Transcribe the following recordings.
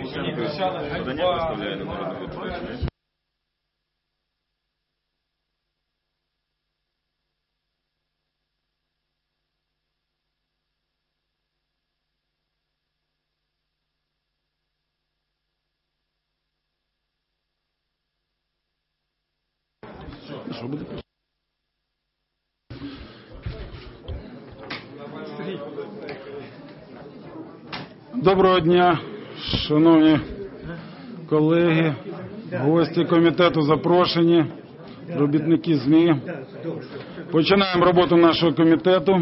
Подання представляє народний депутат. Що буде? Доброго дня, шановні колеги, гості комітету запрошені, робітники ЗМІ. Починаємо роботу нашого комітету.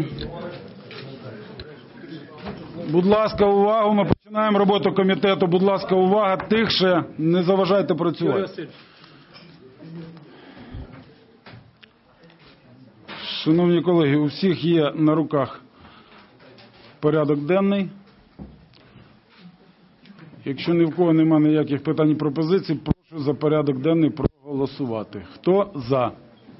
Будь ласка, увагу, ми починаємо роботу комітету. Будь ласка, увага, тихше, не заважайте працювати. Шановні колеги, у всіх є на руках порядок денний. Якщо ні в кого немає ніяких питань і пропозицій, прошу за порядок денний проголосувати. Хто за?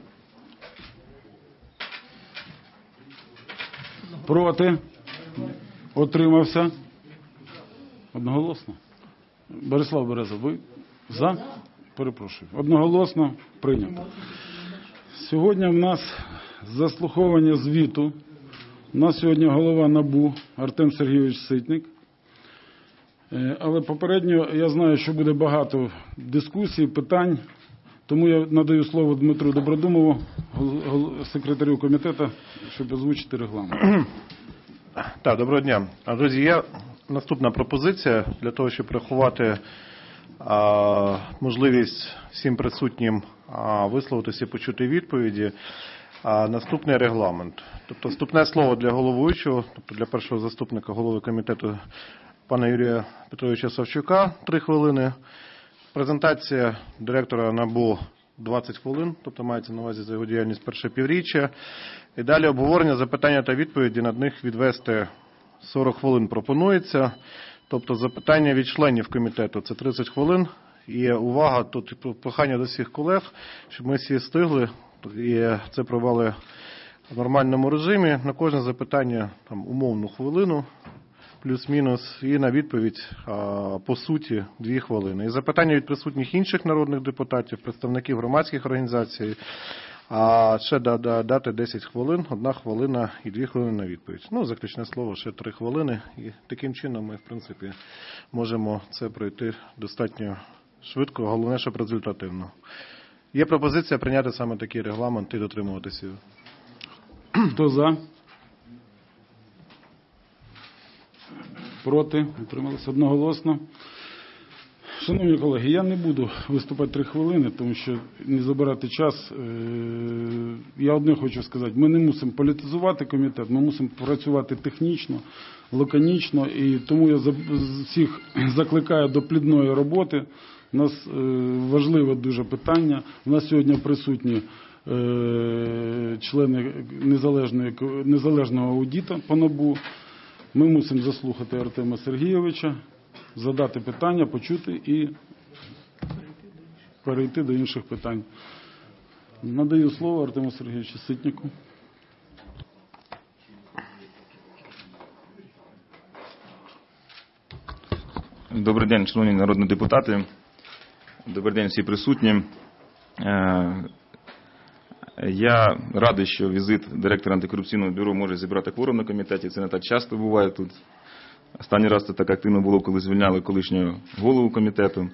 Проти? Утримався? Одноголосно? Борислав Береза, ви за? Перепрошую. Одноголосно прийнято. Сьогодні в нас заслуховування звіту. У нас сьогодні голова НАБУ Артем Сергійович Ситник. Але попередньо я знаю, що буде багато дискусій, питань, тому я надаю слово Дмитру Добродумову, секретарю комітету, щоб озвучити регламент. Так, доброго дня. Друзі, є наступна пропозиція для того, щоб врахувати можливість всім присутнім висловитися і почути відповіді. Наступний регламент. Тобто вступне слово для головуючого, тобто для першого заступника голови комітету пана Юрія Петровича Савчука 3 хвилини. Презентація директора НАБУ 20 хвилин, тобто мається на увазі за його діяльність перше півріччя. І далі обговорення, запитання та відповіді, над них відвести 40 хвилин пропонується. Тобто запитання від членів комітету – це 30 хвилин. І увага, тут прохання до всіх колег, щоб ми всі встигли і це провели в нормальному режимі. На кожне запитання умовну хвилину, плюс-мінус, і на відповідь по суті 2 хвилини. І запитання від присутніх інших народних депутатів, представників громадських організацій, ще дати 10 хвилин, 1 хвилина і 2 хвилини на відповідь. Ну, заключне слово, ще 3 хвилини. І таким чином ми, в принципі, можемо це пройти достатньо швидко, головне, щоб результативно. Є пропозиція прийняти саме такий регламент і дотримуватися його. Хто за? Проти? Утрималися одноголосно. Шановні колеги, я не буду виступати 3 хвилини, тому що не забирати час. Я одне хочу сказати, ми не мусимо політизувати комітет, ми мусимо працювати технічно, лаконічно, і тому я всіх закликаю до плідної роботи. У нас важливе дуже питання. У нас сьогодні присутні члени незалежного аудиту по НАБУ. Ми мусимо заслухати Артема Сергійовича, задати питання, почути і перейти до інших питань. Надаю слово Артему Сергійовичу Ситнику. Добрий день, шановні народні депутати. Добрий день всі присутні. Я радий, що візит директора антикорупційного бюро може зібрати кворум на комітеті. Це не так часто буває тут. Останній раз це так активно було, коли звільняли колишнього голову комітету.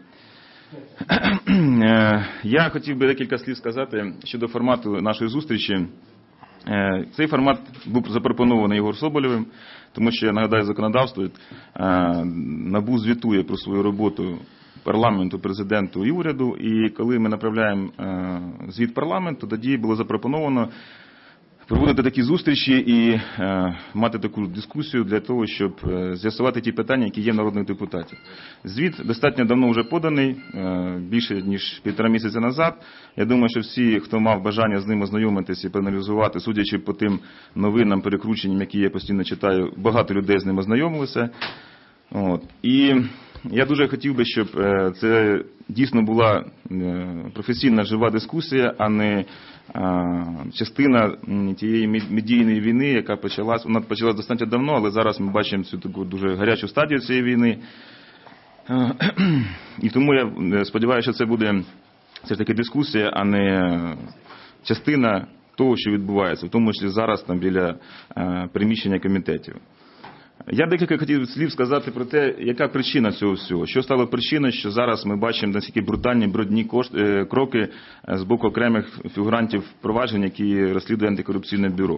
Я хотів би декілька слів сказати щодо формату нашої зустрічі. Цей формат був запропонований Єгором Соболєвим, тому що, я нагадаю, законодавство НАБУ звітує про свою роботу парламенту, президенту і уряду. І коли ми направляємо звіт парламенту, тоді було запропоновано проводити такі зустрічі і мати таку дискусію для того, щоб з'ясувати ті питання, які є в народних депутатів. Звіт достатньо давно вже поданий, більше ніж 1,5 місяця назад. Я думаю, що всі, хто мав бажання з ним ознайомитися і проаналізувати, судячи по тим новинам, перекрученням, які я постійно читаю, багато людей з ним ознайомилися. І я дуже хотів би, щоб це дійсно була професійна жива дискусія, а не частина тієї медійної війни, яка почалась. Вона почалась достатньо давно, але зараз ми бачимо цю таку дуже гарячу стадію цієї війни. І тому я сподіваюся, що це буде все ж таки дискусія, а не частина того, що відбувається, в тому числі зараз там біля приміщення комітетів. Я декілька хотів слів сказати про те, яка причина цього всього. Що стало причиною, що зараз ми бачимо наскільки брутальні, брудні кроки з боку окремих фігурантів проваджень, які розслідує антикорупційне бюро.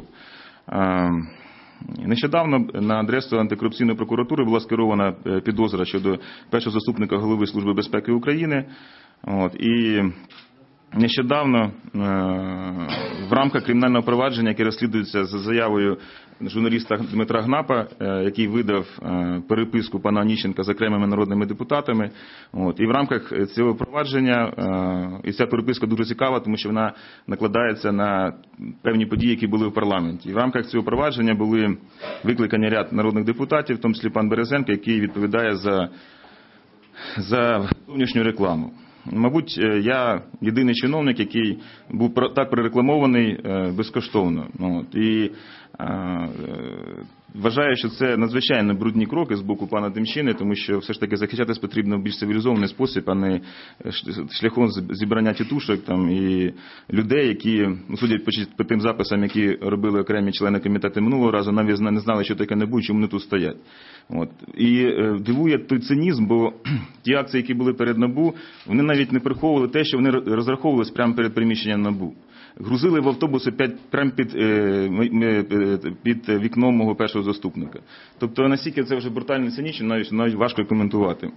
Нещодавно на адресу антикорупційної прокуратури була скерована підозра щодо першого заступника голови Служби безпеки України. І нещодавно в рамках кримінального провадження, яке розслідується за заявою журналіста Дмитра Гнапа, який видав переписку пана Оніщенка з окремими народними депутатами, і в рамках цього провадження, і ця переписка дуже цікава, тому що вона накладається на певні події, які були в парламенті. І в рамках цього провадження були викликані ряд народних депутатів, в тому числі пан Березенко, який відповідає за зовнішню рекламу. Мабуть, я єдиний чиновник, який був так прорекламований безкоштовно. І вважаю, що це надзвичайно брудні кроки з боку пана Демчини, тому що все ж таки захищатись потрібно в більш цивілізований спосіб, а не шляхом зібрання тітушок там, і людей, які, судять по тим записам, які робили окремі члени комітету минулого разу, навіть не знали, що таке набу, чому вони тут стоять. І дивує той цинізм, бо ті акції, які були перед НАБУ, вони навіть не приховували те, що вони розраховувалися прямо перед приміщенням НАБУ. Грузили в автобуси прямо під вікном мого першого заступника. Тобто наскільки це вже брутально цинічно, навіть важко коментувати.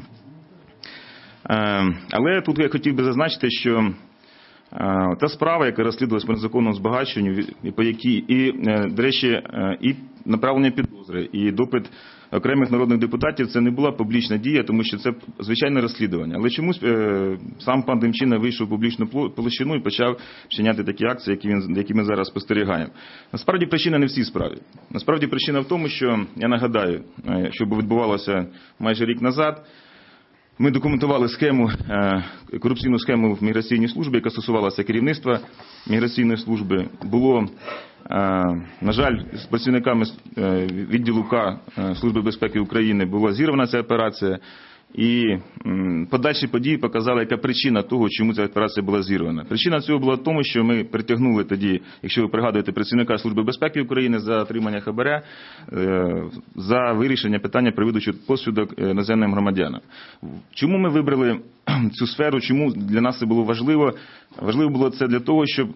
Але тут я хотів би зазначити, що та справа, яка розслідувалась по незаконному збагаченню, і по якій, до речі, і направлення підозри, і допит окремих народних депутатів, це не була публічна дія, тому що це звичайне розслідування. Але чомусь сам пан Демчина вийшов в публічну площину і почав вчиняти такі акції, які ми зараз спостерігаємо. Насправді причина не в цій справі. Насправді причина в тому, що, я нагадаю, що відбувалося майже рік назад, ми документували корупційну схему в міграційній службі, яка стосувалася керівництва міграційної служби. Було, на жаль, з працівниками відділу К Служби безпеки України була зірвана ця операція. І подальші події показали, яка причина того, чому ця операція була зірвана. Причина цього була в тому, що ми притягнули тоді, якщо ви пригадуєте, працівника Служби безпеки України за отримання хабаря, за вирішення питання про видачу посвідок іноземним громадянам. Чому ми вибрали цю сферу, чому для нас це було важливо? Важливо було це для того, щоб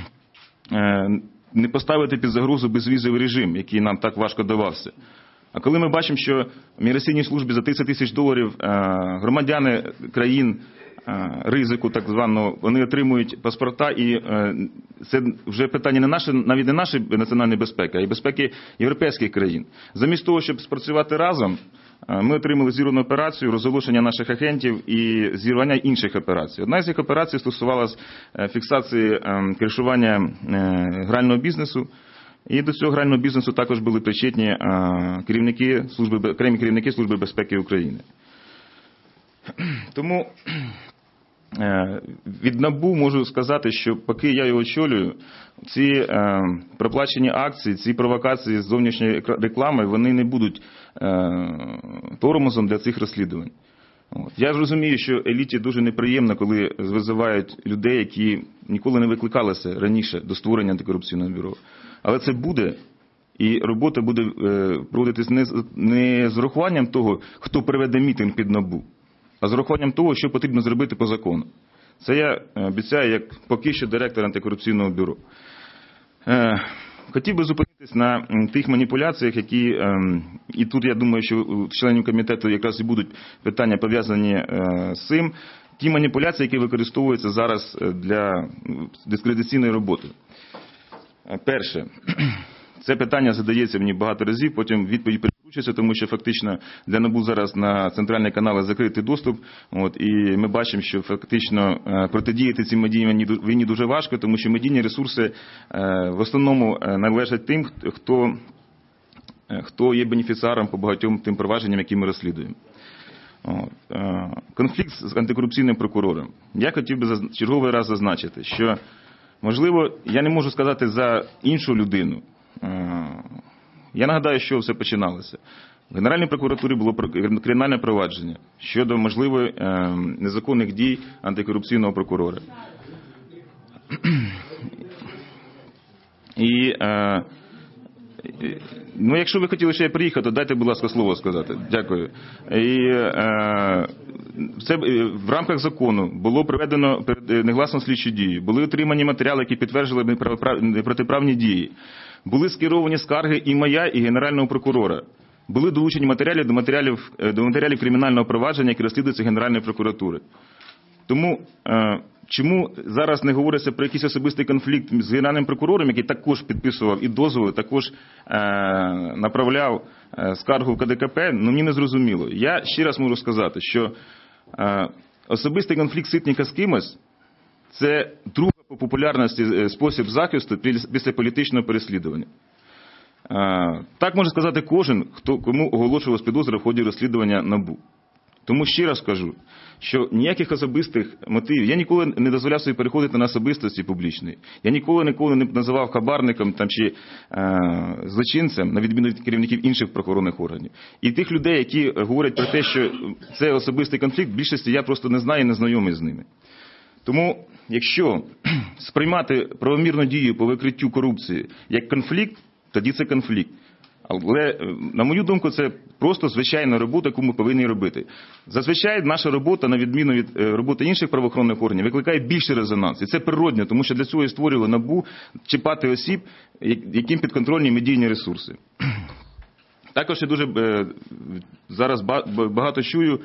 не поставити під загрозу безвізовий режим, який нам так важко давався. А коли ми бачимо, що в міграційній службі за $30 тисяч громадяни країн ризику, так званого, вони отримують паспорта, і це вже питання навіть не нашої національної безпеки, а й безпеки європейських країн. Замість того, щоб спрацювати разом, ми отримали зірвану операцію, розголошення наших агентів і зірвання інших операцій. Одна з цих операцій стосувалась фіксації кришування грального бізнесу. І до цього грального бізнесу також були причетні окремі керівники Служби безпеки України. Тому від НАБУ можу сказати, що поки я його очолюю, ці проплачені акції, ці провокації з зовнішньої реклами, вони не будуть тормозом для цих розслідувань. Я розумію, що еліті дуже неприємно, коли визивають людей, які ніколи не викликалися раніше до створення антикорупційного бюро. Але це буде, і робота буде проводитись не з урахуванням того, хто приведе мітинг під НАБУ, а з урахуванням того, що потрібно зробити по закону. Це я обіцяю, як поки що директор антикорупційного бюро. Хотів би зупинитись на тих маніпуляціях, які, і тут я думаю, що у членів комітету якраз і будуть питання пов'язані з цим, ті маніпуляції, які використовуються зараз для дискредитаційної роботи. Перше, це питання задається мені багато разів, потім відповідь перекручується, тому що фактично для НАБУ зараз на центральні канали закритий доступ, і ми бачимо, що фактично протидіяти цим медійним війні дуже важко, тому що медійні ресурси в основному належать тим, хто є бенефіціаром по багатьом тим провадженням, які ми розслідуємо. Конфлікт з антикорупційним прокурором. Я хотів би черговий раз зазначити, що можливо, я не можу сказати за іншу людину. Я нагадаю, що все починалося. В Генеральній прокуратурі було кримінальне провадження щодо можливих незаконних дій антикорупційного прокурора. І, ну, якщо ви хотіли ще приїхати, то дайте, будь ласка, слово сказати. Дякую. І це в рамках закону було проведено негласну слідчу дію. Були отримані матеріали, які підтверджували непротиправні дії. Були скеровані скарги і моя, і Генерального прокурора. Були долучені матеріали до матеріалів кримінального провадження, які розслідуються Генеральної прокуратури. Тому чому зараз не говориться про якийсь особистий конфлікт з Генеральним прокурором, який також підписував і дозволи, також направляв скаргу в КДКП, ну мені не зрозуміло. Я ще раз можу сказати, що особистий конфлікт Ситника з кимось – це друга по популярності спосіб захисту після політичного переслідування. Так може сказати кожен, кому оголошувалась підозра в ході розслідування НАБУ. Тому ще раз кажу, що ніяких особистих мотивів, я ніколи не дозволяв собі переходити на особистості публічної. Я ніколи не називав хабарником там, чи злочинцем, на відміну від керівників інших правоохоронних органів. І тих людей, які говорять про те, що це особистий конфлікт, в більшості я просто не знаю і не знайомий з ними. Тому, якщо сприймати правомірну дію по викриттю корупції як конфлікт, тоді це конфлікт. Але, на мою думку, це просто звичайна робота, яку ми повинні робити. Зазвичай наша робота, на відміну від роботи інших правоохоронних органів, викликає більший резонанс. І це природньо, тому що для цього і створювали НАБУ, чіпати осіб, яким підконтрольні медійні ресурси. Також я дуже зараз багато чую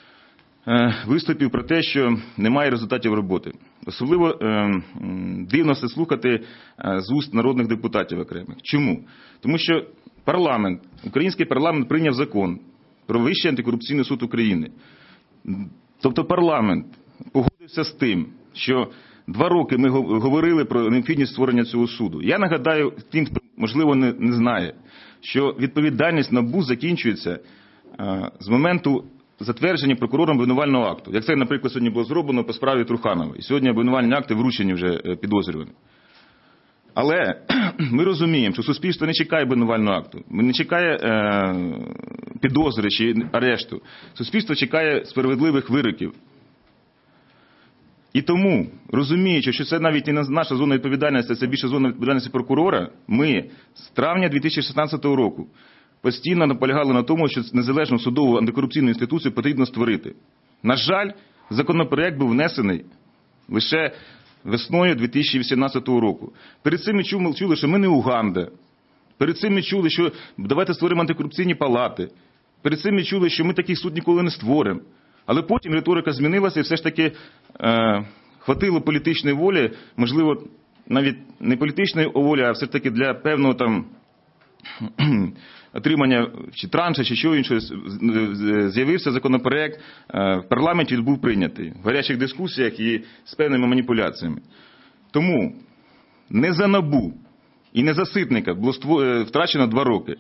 виступів про те, що немає результатів роботи. Особливо дивно це слухати з уст народних депутатів окремих. Чому? Тому що парламент, український парламент прийняв закон про Вищий антикорупційний суд України. Тобто парламент погодився з тим, що 2 роки ми говорили про необхідність створення цього суду. Я нагадаю тим, хто, можливо, не знає, що відповідальність НАБУ закінчується з моменту затвердження прокурором обвинувального акту. Як це, наприклад, сьогодні було зроблено по справі Труханова. І сьогодні обвинувальні акти вручені вже підозрюваним. Але ми розуміємо, що суспільство не чекає обвинувального акту, не чекає підозри чи арешту. Суспільство чекає справедливих вироків. І тому, розуміючи, що це навіть не наша зона відповідальності, це більше зона відповідальності прокурора, ми з травня 2016 року постійно наполягали на тому, що незалежну судову антикорупційну інституцію потрібно створити. На жаль, законопроект був внесений лише весною 2018 року. Перед цим ми чули, що ми не Уганда. Перед цим ми чули, що давайте створимо антикорупційні палати. Перед цим ми чули, що ми такий суд ніколи не створимо. Але потім риторика змінилася і все ж таки хватило політичної волі, можливо, навіть не політичної волі, а все ж таки для певного там отримання чи транша, чи чого іншого, з'явився законопроект, в парламенті він був прийнятий, в гарячих дискусіях і з певними маніпуляціями. Тому не за НАБУ і не за Ситника було втрачено 2 роки.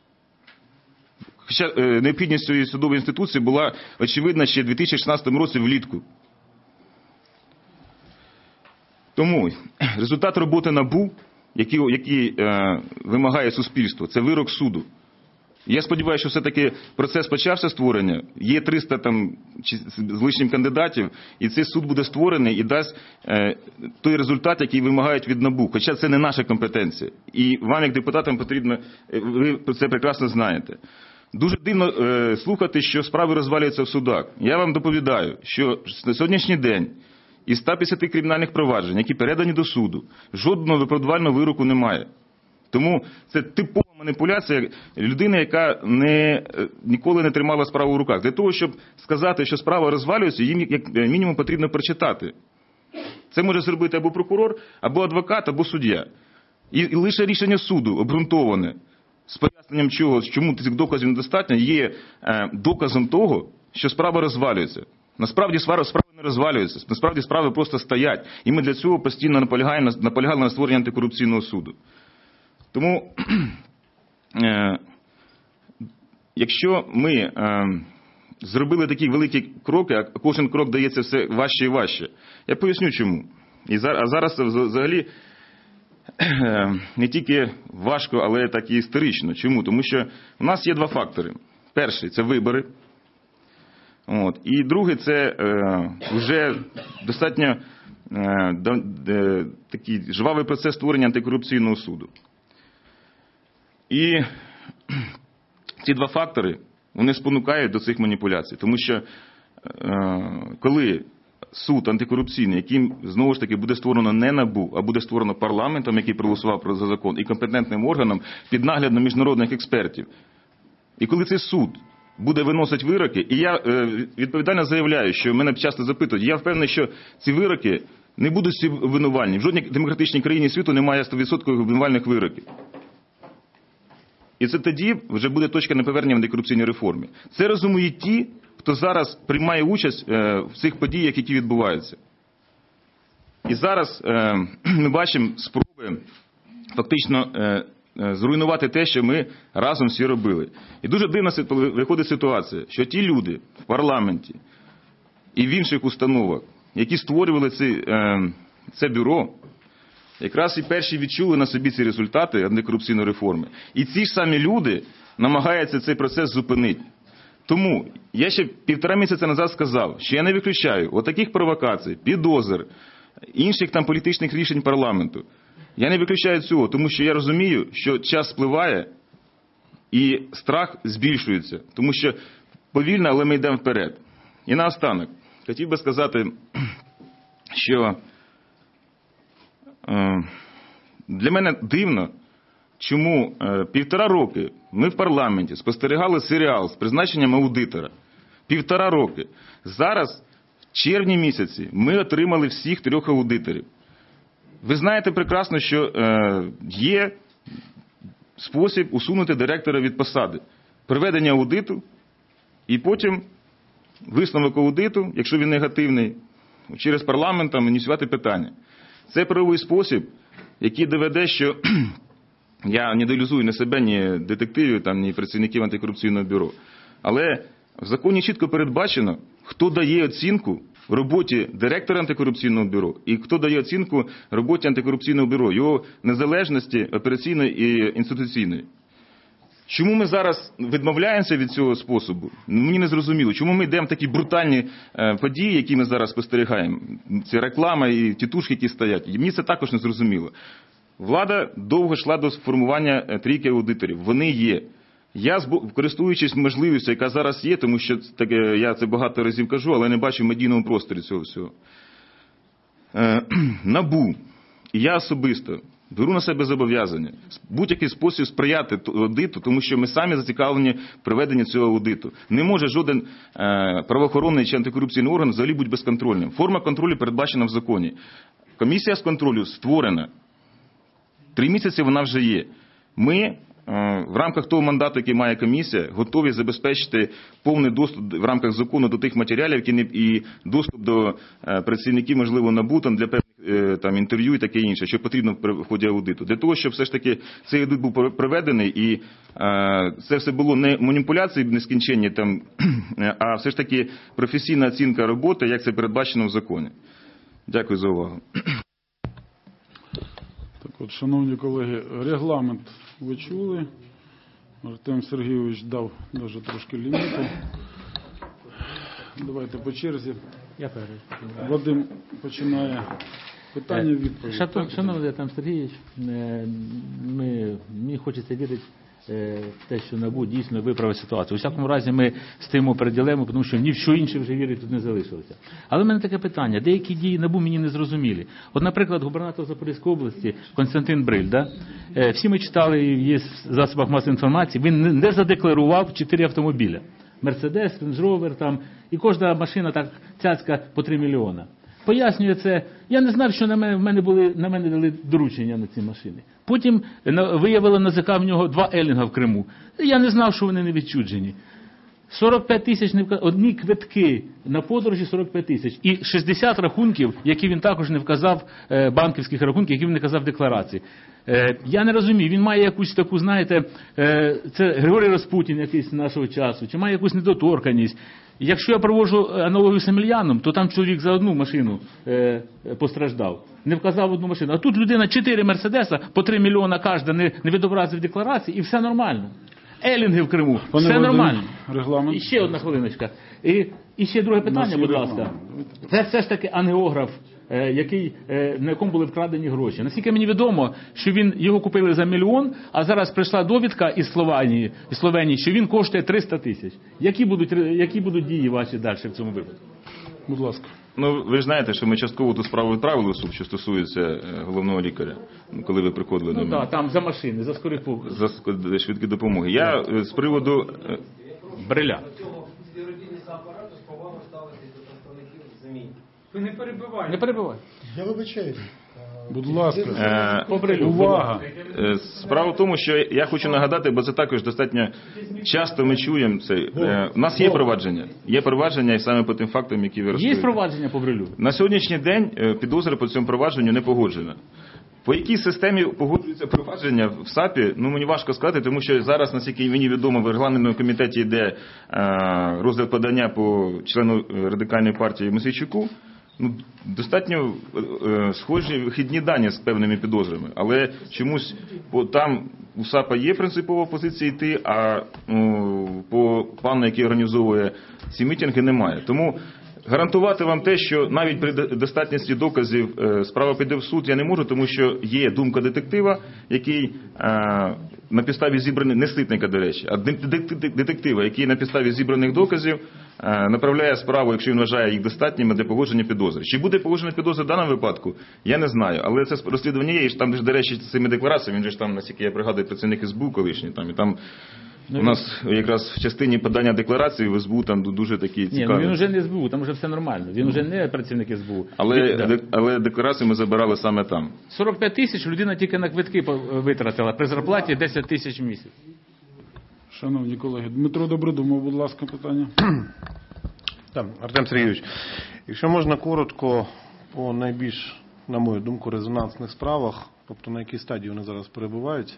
Хоча необхідність цієї судової інституції була очевидна ще в 2016 році влітку. Тому результат роботи НАБУ, який вимагає суспільство, це вирок суду. Я сподіваюся, що все-таки процес почався створення, є 300 там, з лишнім кандидатів, і цей суд буде створений і дасть той результат, який вимагають від НАБУ. Хоча це не наша компетенція. І вам, як депутатам, потрібно, ви про це прекрасно знаєте. Дуже дивно слухати, що справи розвалюються в судах. Я вам доповідаю, що на сьогоднішній день із 150 кримінальних проваджень, які передані до суду, жодного виправдувального вироку немає. Тому це типова маніпуляція людини, яка ніколи не тримала справу в руках. Для того, щоб сказати, що справа розвалюється, їм як мінімум потрібно прочитати. Це може зробити або прокурор, або адвокат, або суддя. І лише рішення суду, обґрунтоване, з поясненням чого, чому цих доказів недостатньо, є доказом того, що справа розвалюється. Насправді справи не розвалюються, насправді справи просто стоять. І ми для цього постійно наполягали на створенні антикорупційного суду. Тому, якщо ми зробили такі великі кроки, а кожен крок дається все важче і важче, я поясню чому. А зараз це взагалі не тільки важко, але так і історично. Чому? Тому що у нас є 2 фактори. Перший – це вибори. От. І другий – це вже достатньо такий жвавий процес створення антикорупційного суду. І ці два фактори, вони спонукають до цих маніпуляцій. Тому що коли суд антикорупційний, яким, знову ж таки, буде створено не НАБУ, а буде створено парламентом, який проголосував за закон, і компетентним органом під наглядом міжнародних експертів. І коли цей суд буде виносити вироки, і я відповідально заявляю, що мене часто запитують, я впевнений, що ці вироки не будуть всі обвинувальні. В жодній демократичній країні світу немає 100% обвинувальних вироків. І це тоді вже буде точка неповернення в антикорупційній реформі. Це розуміють ті, хто зараз приймає участь в цих подіях, які відбуваються. І зараз ми бачимо спроби фактично зруйнувати те, що ми разом всі робили. І дуже дивно виходить ситуація, що ті люди в парламенті і в інших установах, які створювали це бюро, якраз і перші відчули на собі ці результати антикорупційної реформи. І ці ж самі люди намагаються цей процес зупинити. Тому я ще 1,5 місяця назад сказав, що я не виключаю отаких провокацій, підозр, інших там політичних рішень парламенту. Я не виключаю цього, тому що я розумію, що час спливає і страх збільшується. Тому що повільно, але ми йдемо вперед. І наостанок, хотів би сказати, що для мене дивно, чому 1,5 роки ми в парламенті спостерігали серіал з призначенням аудитора. 1,5 роки. Зараз, в червні місяці, ми отримали всіх 3 аудиторів. Ви знаєте прекрасно, що є спосіб усунути директора від посади. Проведення аудиту і потім висновок аудиту, якщо він негативний, через парламент там ініціювати питання. Це правовий спосіб, який доведе, що я не ідеалізую ні себе, ні детективів, там, ні працівників антикорупційного бюро. Але в законі чітко передбачено, хто дає оцінку роботі директора антикорупційного бюро і хто дає оцінку роботі антикорупційного бюро, його незалежності операційної і інституційної. Чому ми зараз відмовляємося від цього способу? Мені не зрозуміло. Чому ми йдемо в такі брутальні події, які ми зараз спостерігаємо? Це реклама і тітушки, які стоять. І мені це також не зрозуміло. Влада довго йшла до сформування 3 аудиторів. Вони є. Я, користуючись можливістю, яка зараз є, тому що я це багато разів кажу, але не бачу в медійному просторі цього всього. НАБУ і я особисто беру на себе зобов'язання в будь-який спосіб сприяти аудиту, тому що ми самі зацікавлені в проведенні цього аудиту. Не може жоден правоохоронний чи антикорупційний орган взагалі бути безконтрольним. Форма контролю передбачена в законі. Комісія з контролю створена. 3 місяці вона вже є. Ми в рамках того мандату, який має комісія, готові забезпечити повний доступ в рамках закону до тих матеріалів і доступ до працівників, можливо, НАБУ для певних інтерв'ю і таке інше, що потрібно в ході аудиту. Для того, щоб все ж таки цей аудит був проведений і це все було не маніпуляції нескінченні, а все ж таки професійна оцінка роботи, як це передбачено в законі. Дякую за увагу. Так от, шановні колеги, регламент ви чули. Артем Сергійович дав даже трошки ліміту. Давайте по черзі. Я перший. Вадим починає питання, відповідь. Шановний Артем Сергійович, мені хочеться вірити в те, що НАБУ дійсно виправить ситуацію. У всякому разі ми стоїмо перед дилемою, тому що ні в що інше вже вірити тут не залишилося. Але в мене таке питання. Деякі дії НАБУ мені не зрозумілі. От, наприклад, губернатор Запорізької області Костянтин Бриль, всі ми читали, є в засобах масової інформації, він не задекларував 4 автомобіля. Мерседес, Рейндж-Ровер, і кожна машина так цяцька по 3 мільйона. Пояснює це. Я не знав, що на мене дали доручення на ці машини. Потім виявила НАЗК в нього 2 Елінга в Криму. Я не знав, що вони не відчуджені. 45 тисяч, одні квитки на подорожі 45 тисяч. І 60 рахунків, які він також не вказав, банківських рахунків, які він не вказав в декларації. Я не розумію, він має якусь таку, знаєте, це Григорій Распутін якийсь нашого часу, чи має якусь недоторканність. Якщо я проводжу аналогію з Емельяном, то там чоловік за одну машину постраждав. Не вказав одну машину. А тут людина 4 Мерседеса, по 3 мільйона кожна, не відобразив декларації, і все нормально. Елінги в Криму. Пане Все Володимир, нормально. регламент. І ще одна хвилиночка. І ще друге питання, будь ласка. Це все ж таки ангеограф, на якому були вкрадені гроші. Наскільки мені відомо, що його купили за 1 мільйон, а зараз прийшла довідка із Словенії, що він коштує 300 тисяч. Які будуть дії ваші далі в цьому випадку? Будь ласка. Ну, ви ж знаєте, що ми частково ту справу відправили в суд, що стосується головного лікаря, коли ви приходили до Ну мене. так, там за машини, за скорих За швидкі допомоги. Я з приводу... Бриля. Ви не перебивайте. Не перебивай. Я вибачаюсь. Будь ласка. По Брилю. Увага. Справа в тому, що я хочу нагадати, бо це також достатньо часто ми чуємо це. У нас є провадження. Є провадження і саме по тим фактам, які ви Є розповіли. провадження по Брилю? На сьогоднішній день підозра по цьому провадженню не погоджена. По якій системі погоджується провадження в САПі, ну мені важко сказати, тому що зараз, наскільки мені відомо, в регламентному комітеті йде розгляд подання по члену Радикальної партії Мосійчуку. Ну, достатньо схожі вихідні дані з певними підозрами, але чомусь там у САПа є принципова позиція йти, а по пану, який організовує ці мітинги, немає. Тому гарантувати вам те, що навіть при достатності доказів справа піде в суд, я не можу, тому що є думка детектива, який на підставі зібраних, не Ситника, до речі, а детектива, який на підставі зібраних доказів направляє справу, якщо він вважає їх достатніми, для погодження підозри. Чи буде погоджена підозра в даному випадку, я не знаю. Але це розслідування є, і там, до речі, з цими деклараціями, він же ж там, наскільки я пригадую, працівник СБУ колишній, там, і там у нас якраз в частині подання декларації в СБУ там дуже такі цікаві. Ні, ну він вже не СБУ, там вже все нормально. Він вже не працівник СБУ. Але декларацію ми забирали саме там. 45 тисяч людина тільки на квитки витратила, при зарплаті 10 тисяч в місяць. Шановні колеги, Дмитро Добродумов, будь ласка, питання. Так, Артем Сергійович, якщо можна коротко по найбільш, на мою думку, резонансних справах, тобто на якій стадії вони зараз перебувають.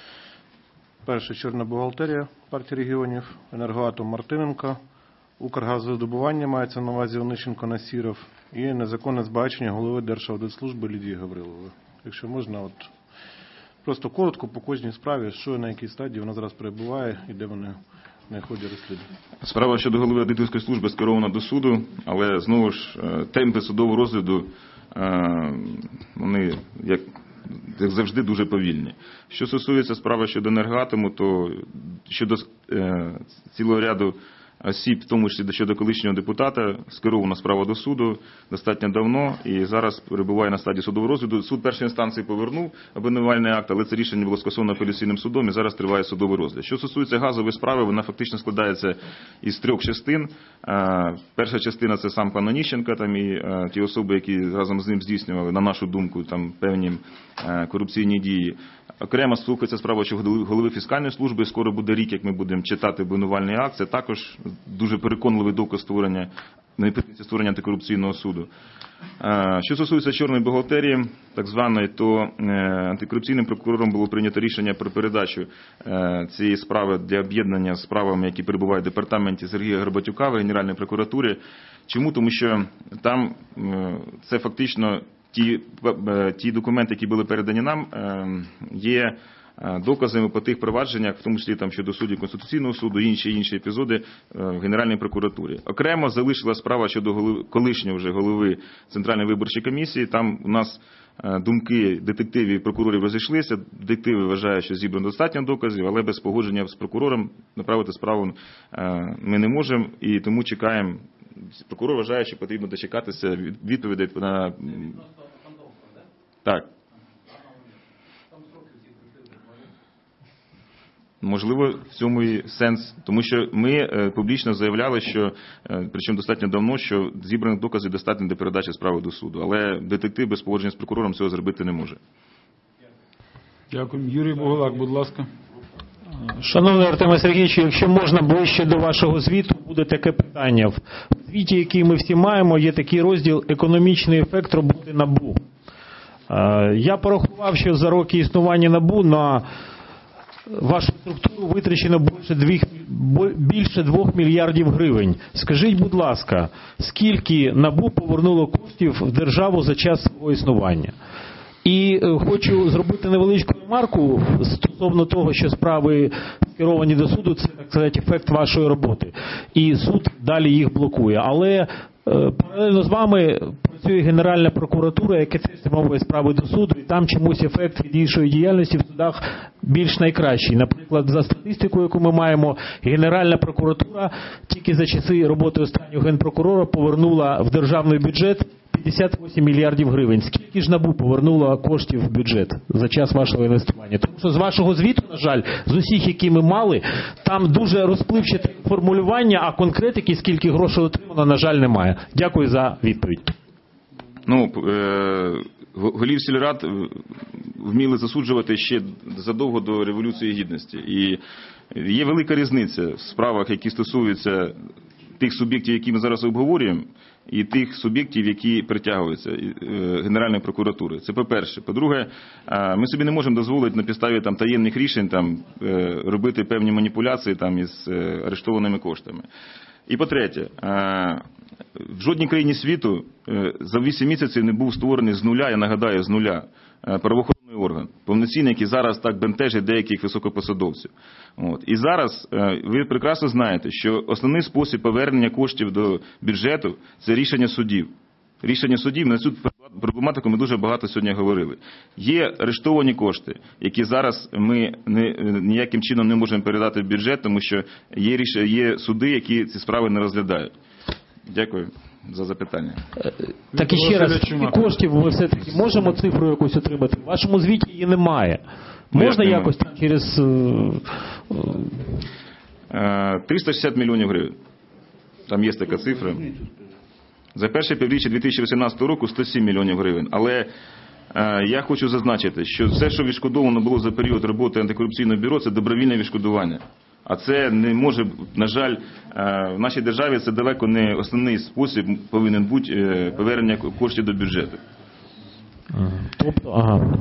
Перше, чорна бухгалтерія партії регіонів, Енергоатом Мартиненко, Укргазвидобування, мається на увазі Онищенко Насіров, і незаконне збагачення голови Держаудитслужби Лідії Гаврилової. Якщо можна, просто коротко по кожній справі, що на якій стадії вона зараз перебуває і де вони на ході розслідування. Справа щодо голови аудиторської служби скерована до суду, але знову ж темпи судового розгляду, вони, як завжди, дуже повільні. Що стосується справи щодо Енергоатому, то щодо цілого ряду осіб, в тому числі щодо колишнього депутата, скерована справа до суду достатньо давно і зараз перебуває на стадії судового розгляду. Суд першої інстанції повернув обвинувальний акт, але це рішення було скасовано апеляційним судом і зараз триває судовий розгляд. Що стосується газової справи, вона фактично складається із 3 частин. Перша частина – це сам пан Онищенко, там і ті особи, які разом з ним здійснювали, на нашу думку, там певні корупційні дії. Окремо слухається справа щодо голови фіскальної служби. Скоро буде рік, як ми будемо читати обвинувальний акт. Це також дуже переконливий доказ створення антикорупційного суду. Що стосується чорної бухгалтерії, так званої, то антикорупційним прокурором було прийнято рішення про передачу цієї справи для об'єднання з справами, які перебувають в департаменті Сергія Горбатюка в Генеральній прокуратурі. Чому? Тому що там це фактично ті документи, які були передані нам, є доказами по тих провадженнях, в тому числі там щодо суддів Конституційного суду, інші епізоди в Генеральній прокуратурі. Окремо залишила справа щодо колишнього вже голови Центральної виборчої комісії. Там у нас думки детективів і прокурорів розійшлися. Детективи вважають, що зібрано достатньо доказів, але без погодження з прокурором направити справу ми не можемо і тому чекаємо. Прокурор вважає, що потрібно дочекатися відповідей на... Так. Можливо, в цьому і сенс. Тому що ми публічно заявляли, що, причому достатньо давно, що зібраних доказів достатньо для передачі справи до суду. Але детектив без погодження з прокурором цього зробити не може. Дякую. Юрій Буголак, будь ласка. Шановний Артеме Сергійовичу, якщо можна ближче до вашого звіту, буде таке питання. В звіті, який ми всі маємо, є такий розділ «Економічний ефект роботи НАБУ». Я порахував, що за роки існування НАБУ на вашу структуру витрачено більше 2 мільярдів гривень. Скажіть, будь ласка, скільки НАБУ повернуло коштів в державу за час свого існування? І хочу зробити невеличку ремарку стосовно того, що справи скеровані до суду, це, так сказати, ефект вашої роботи. І суд далі їх блокує. Але паралельно з вами працює Генеральна прокуратура, яка теж спрямовує справи до суду, і там чомусь ефект від іншої діяльності в судах більш найкращий. Наприклад, за статистикою, яку ми маємо, Генеральна прокуратура тільки за часи роботи останнього генпрокурора повернула в державний бюджет 58 мільярдів гривень. Скільки ж НАБУ повернуло коштів в бюджет за час вашого інвестування? Тому що з вашого звіту, на жаль, з усіх, які ми мали, там дуже розпливчате формулювання, а конкретики, скільки грошей отримано, на жаль, немає. Дякую за відповідь. Ну, голів сільрад вміли засуджувати ще задовго до Революції Гідності. І є велика різниця в справах, які стосуються тих суб'єктів, які ми зараз обговорюємо, і тих суб'єктів, які притягуються Генеральної прокуратури. Це по-перше. По-друге, ми собі не можемо дозволити на підставі там таємних рішень там робити певні маніпуляції там із арештованими коштами. І по-третє, в жодній країні світу за 8 місяців не був створений з нуля, я нагадаю, з нуля, правоохоронний орган, повноцінний, який зараз так бентежить деяких високопосадовців. І зараз ви прекрасно знаєте, що основний спосіб повернення коштів до бюджету – це рішення судів. Рішення судів, на цю проблематику ми дуже багато сьогодні говорили. Є арештовані кошти, які зараз ми ніяким чином не можемо передати в бюджет, тому що є суди, які ці справи не розглядають. Дякую за запитання. Так і ще раз, скільки коштів ми все-таки можемо цифру якусь отримати? В вашому звіті її немає. Можна якось там через... 360 мільйонів гривень. Там є така цифра. За перше півріччя 2018 року 107 мільйонів гривень. Але я хочу зазначити, що все, що відшкодовано було за період роботи антикорупційного бюро, це добровільне відшкодування. А це не може, на жаль, в нашій державі це далеко не основний спосіб повинен бути повернення коштів до бюджету. Тобто, ага.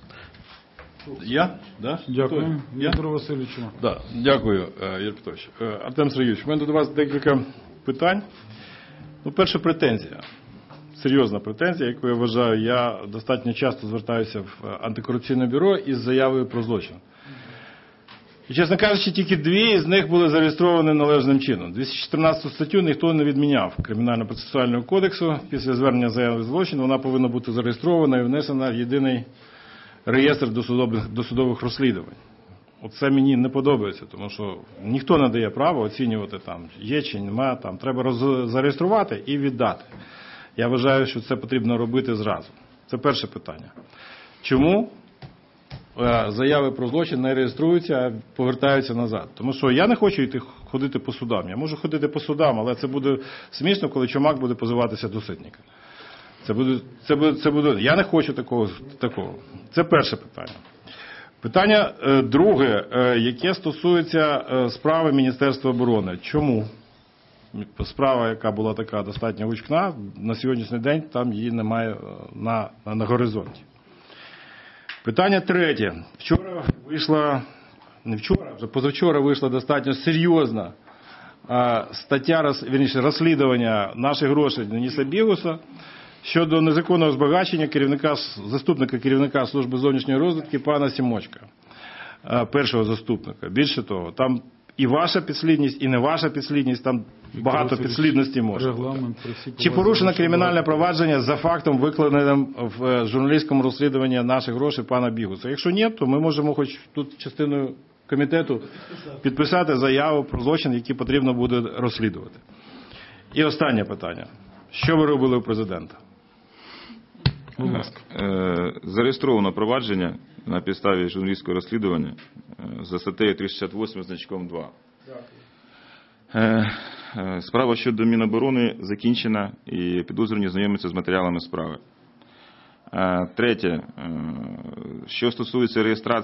Я? Да? Дякую. Я? Віктор Васильович. Да. Дякую, Юрій Петрович. Артем Сергійович, у мене до вас декілька питань. Ну, перша претензія. Серйозна претензія, яку я вважаю, я достатньо часто звертаюся в антикорупційне бюро із заявою про злочин. І, чесно кажучи, тільки 2 з них були зареєстровані належним чином. 214 статтю ніхто не відміняв Кримінально-процесуального кодексу. Після звернення заяви злочину вона повинна бути зареєстрована і внесена в єдиний реєстр досудових розслідувань. Оце мені не подобається, тому що ніхто не дає права оцінювати, там, є чи немає, там, треба зареєструвати і віддати. Я вважаю, що це потрібно робити зразу. Це перше питання. Чому заяви про злочин не реєструються, а повертаються назад? Тому що я не хочу ходити по судам. Я можу ходити по судам, але це буде смішно, коли Чумак буде позиватися до Ситника. Це буде. Я не хочу такого. Це перше питання. Питання друге, яке стосується справи Міністерства оборони. Чому? Справа, яка була така достатньо гучна, на сьогоднішній день там її немає на горизонті. Питання третє. Вчора вийшла, не вчора, вже позавчора вийшла достатньо серйозна стаття, розслідування наших грошей Дениса Бігуса щодо незаконного збагачення заступника керівника служби зовнішньої розвідки пана Сімочка, першого заступника. Більше того, там і ваша підслідність, і не ваша підслідність, там багато підслідності може. Чи порушено кримінальне провадження за фактом, викладеним в журналістському розслідуванні наших грошей пана Бігуса? Якщо ні, то ми можемо хоч тут частиною комітету підписати заяву про злочин, який потрібно буде розслідувати. І останнє питання. Що ви робили у президента? Зареєстровано провадження на підставі журналістського розслідування за статтею 368 значком 2. Справа щодо Міноборони закінчена і підозрювані знайомляться з матеріалами справи. Третє. Що стосується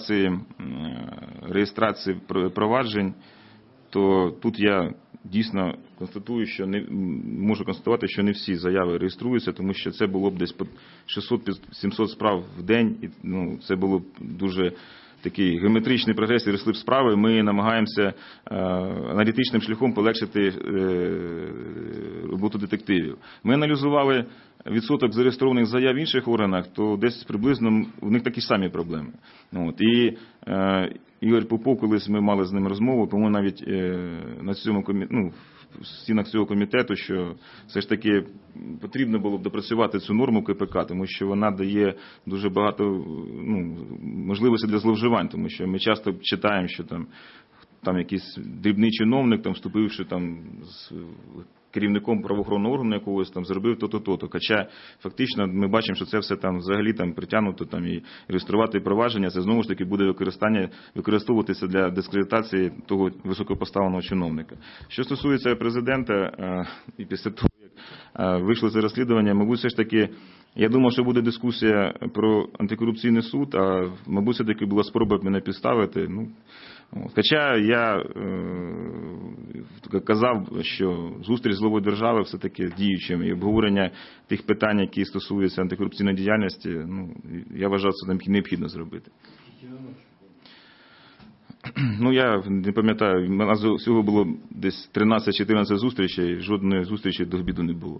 реєстрації проваджень, то тут я дійсно можу констатувати, що не всі заяви реєструються, тому що це було б десь по 600-700 справ в день, і це було б дуже такий геометричний прогрес і розплив справи, ми намагаємося аналітичним шляхом полегшити роботу детективів. Ми аналізували відсоток зареєстрованих заяв в інших органах, то десь приблизно у них такі самі проблеми. І Ігор Попов, колись ми мали з ним розмову, по-моєму, навіть на цьому в стінах цього комітету, що все ж таки потрібно було б допрацювати цю норму КПК, тому що вона дає дуже багато можливостей для зловживань, тому що ми часто читаємо, що там якийсь дрібний чиновник, там, вступивши там з керівником правоохоронного органу якогось, там зробив то-то. Хоча фактично ми бачимо, що це все там взагалі там притягнуто там і реєструвати провадження, це знову ж таки буде використовуватися для дискредитації того високопоставленого чиновника. Що стосується президента, і після того, як вийшло це розслідування, мабуть, все ж таки, я думав, що буде дискусія про антикорупційний суд, а мабуть, все-таки була спроба мене підставити. Хоча я казав, що зустріч з главою держави все-таки діючим, і обговорення тих питань, які стосуються антикорупційної діяльності, я вважав, це необхідно зробити. Я не пам'ятаю, у нас всього було десь 13-14 зустрічей, жодної зустрічі до обіду не було.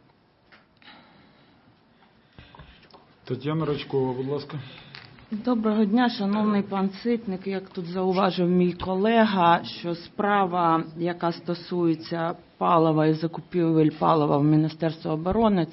Тетяна Рачкова, будь ласка. Доброго дня, шановний пан Ситник. Як тут зауважив мій колега, що справа, яка стосується палива і закупівель палива в Міністерстві оборони,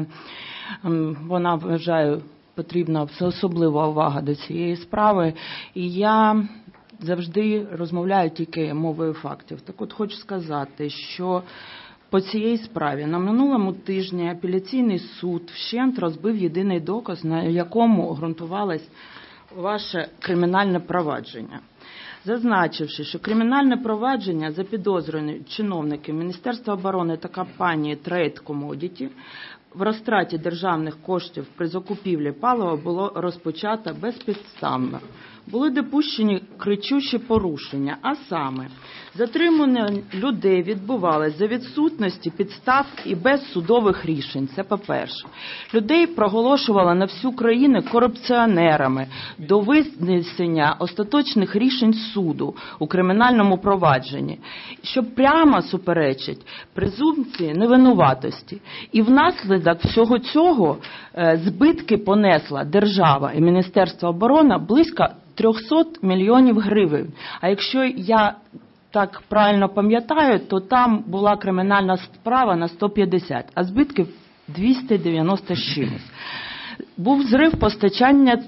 вона, вважаю, потрібна особлива увага до цієї справи. І я завжди розмовляю тільки мовою фактів. Так от хочу сказати, що по цієї справі на минулому тижні апеляційний суд вщент розбив єдиний доказ, на якому ґрунтувалось ваше кримінальне провадження. Зазначивши, що кримінальне провадження за підозрювані чиновники Міністерства оборони та компанії Trade Commodity в розтраті державних коштів при закупівлі палива було розпочато безпідставно. Були допущені кричущі порушення, а саме затримання людей відбувалось за відсутності підстав і без судових рішень. Це по-перше. Людей проголошували на всю країну корупціонерами до винесення остаточних рішень суду у кримінальному провадженні, що прямо суперечить презумпції невинуватості. І внаслідок всього цього збитки понесла держава і Міністерство оборони близько 300 мільйонів гривень. А якщо я так правильно пам'ятаю, то там була кримінальна справа на 150, а збитків 290 з чимось. Був зрив постачання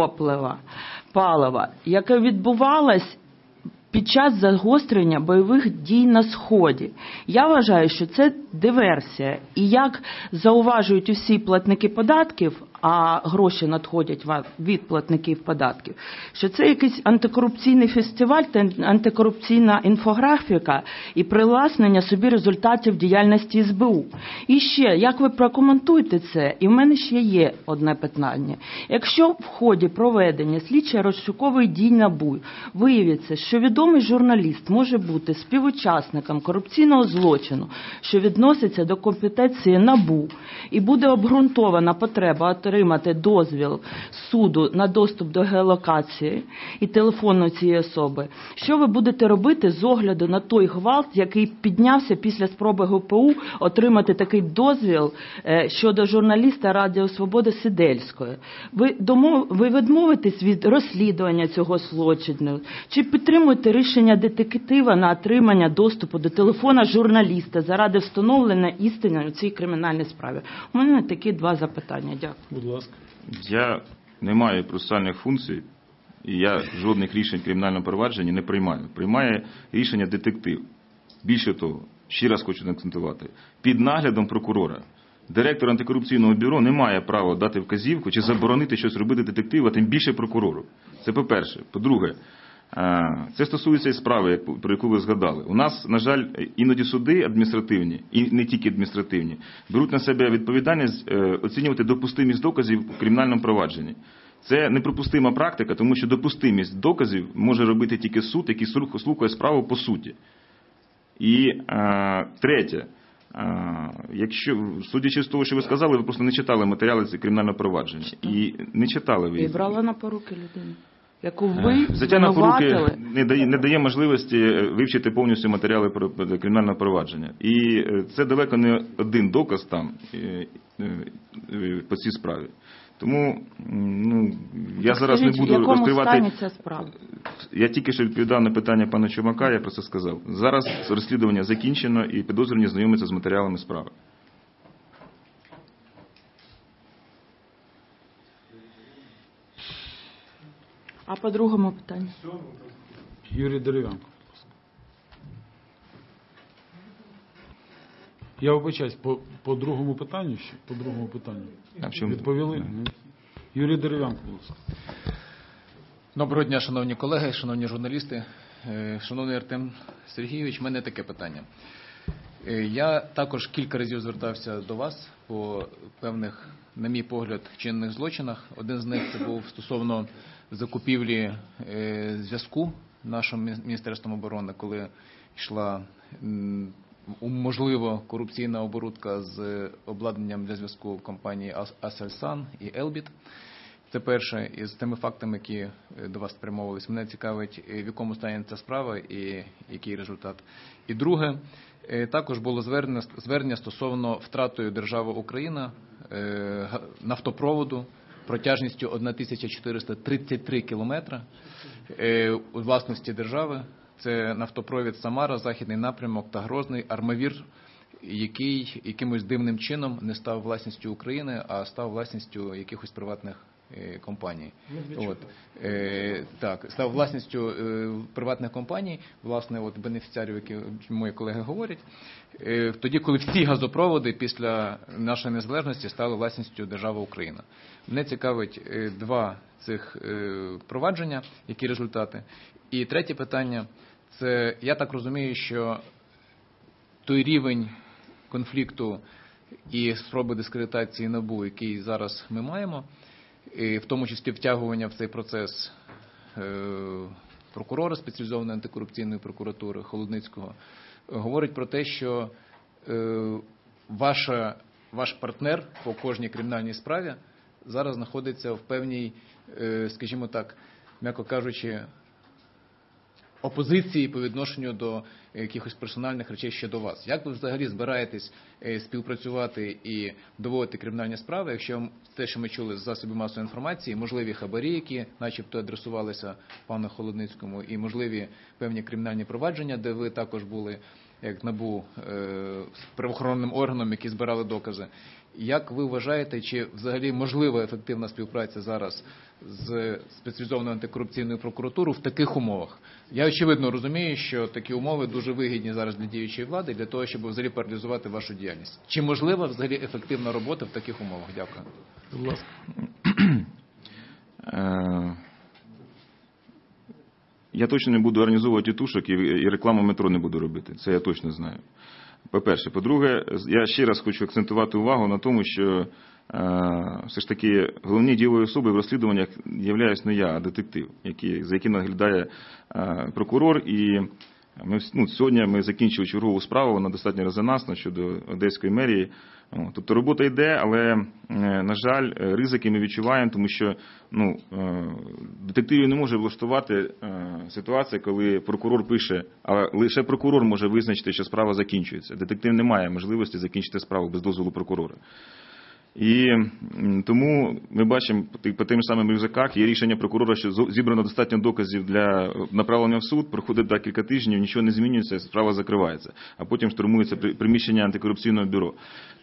палива, яке відбувалось під час загострення бойових дій на Сході. Я вважаю, що це диверсія. І як зауважують усі платники податків, а гроші надходять від платників податків, що це якийсь антикорупційний фестиваль та антикорупційна інфографіка і привласнення собі результатів діяльності СБУ. І ще, як ви прокоментуєте це? І в мене ще є одне питання. Якщо в ході проведення слідчо-розшукових дій НАБУ виявиться, що відомий журналіст може бути співучасником корупційного злочину, що відноситься до компетенції НАБУ, і буде обґрунтована потреба отримати дозвіл суду на доступ до геолокації і телефону цієї особи, що ви будете робити з огляду на той гвалт, який піднявся після спроби ГПУ отримати такий дозвіл щодо журналіста Радіо Свобода Сидельської? Ви відмовитесь від розслідування цього злочину? Чи підтримуєте рішення детектива на отримання доступу до телефона журналіста заради встановлення істини у цій кримінальній справі? У мене такі два запитання. Дякую. Будь ласка. Я не маю процесуальних функцій, і я жодних рішень кримінального провадження не приймаю. Приймає рішення детектив. Більше того, ще раз хочу акцентувати, під наглядом прокурора. Директор антикорупційного бюро не має права дати вказівку чи заборонити щось робити детективу, а тим більше прокурору. Це по-перше. По-друге, це стосується і справи, про яку ви згадали. У нас, на жаль, іноді суди адміністративні, і не тільки адміністративні, беруть на себе відповідальність оцінювати допустимість доказів у кримінальному провадженні. Це неприпустима практика, тому що допустимість доказів може робити тільки суд, який слухає справу по суті. І третє. Якщо, судячи з того, що ви сказали, ви просто не читали матеріали кримінального провадження. І не читали ви їх. І брала на поруки людину. яку ви Взяття на поруки звинуватили. не дає можливості вивчити повністю матеріали кримінального провадження. І це далеко не один доказ там по цій справі. Тому я зараз не Скажіть, буду в якому розкривати. стані ця справа? Я тільки що відповідав на питання пана Чумака, я про це сказав. Зараз розслідування закінчено і підозрювані знайомляться з матеріалами справи. А по другому питанню? Юрій Дерев'янко. Я вибачаюсь, по другому питанню ще? По другому питанню. А в чому? Відповіли? Ні. Юрій Дерев'янко, будь ласка. Доброго дня, шановні колеги, шановні журналісти. Шановний Артем Сергійович, в мене таке питання. Я також кілька разів звертався до вас по певних, на мій погляд, вчинених злочинах. Один з них це був стосовно закупівлі зв'язку нашим Міністерством оборони, коли йшла можливо корупційна оборудка з обладнанням для зв'язку компанії Aselsan і Elbit. Це перше. І з тими фактами, які до вас спрямовувалися, мене цікавить, в якому стані ця справа і який результат. І друге, також було звернення стосовно втратою держави Україна нафтопроводу протяжністю 1433 кілометри у власності держави. Це нафтопровід Самара, Західний напрямок та Грозний, Армавір, який якимось дивним чином не став власністю України, а став власністю якихось приватних компаній. Так, став власністю приватних компаній, власне, бенефіціарів, які мої колеги говорять, тоді, коли всі газопроводи після нашої незалежності стали власністю держави Україна. Мене цікавить два цих провадження, які результати. І третє питання, це, я так розумію, що той рівень конфлікту і спроби дискредитації НАБУ, який зараз ми маємо, і в тому числі втягування в цей процес прокурора спеціалізованої антикорупційної прокуратури Холодницького, говорить про те, що ваш партнер по кожній кримінальній справі зараз знаходиться в певній, скажімо так, м'яко кажучи, опозиції по відношенню до якихось персональних речей щодо вас. Як ви взагалі збираєтесь співпрацювати і доводити кримінальні справи, якщо те, що ми чули з засобів масової інформації, можливі хабарі, які начебто адресувалися пану Холодницькому, і можливі певні кримінальні провадження, де ви також були, як НАБУ, правоохоронним органом, які збирали докази. Як ви вважаєте, чи взагалі можлива ефективна співпраця зараз з спеціалізованою антикорупційною прокуратурою в таких умовах? Я очевидно розумію, що такі умови дуже вигідні зараз для діючої влади, для того, щоб взагалі паралізувати вашу діяльність. Чи можлива взагалі ефективна робота в таких умовах? Дякую. Будь ласка. Я точно не буду організовувати тітушок і рекламу метро не буду робити. Це я точно знаю. По-перше. По-друге, я ще раз хочу акцентувати увагу на тому, що все ж таки головні ділові особи в розслідуваннях являюсь не я, а детектив, за яким наглядає прокурор. І сьогодні ми закінчили чергову справу, вона достатньо резонансна щодо Одеської мерії. Тобто робота йде, але, на жаль, ризики ми відчуваємо, тому що детективів не може влаштувати ситуація, коли прокурор пише, а лише прокурор може визначити, що справа закінчується. Детектив не має можливості закінчити справу без дозволу прокурора. І тому ми бачимо по тим самим рюкзаках, є рішення прокурора, що зібрано достатньо доказів для направлення в суд, проходить декілька тижнів, нічого не змінюється, справа закривається, а потім штурмується приміщення антикорупційного бюро.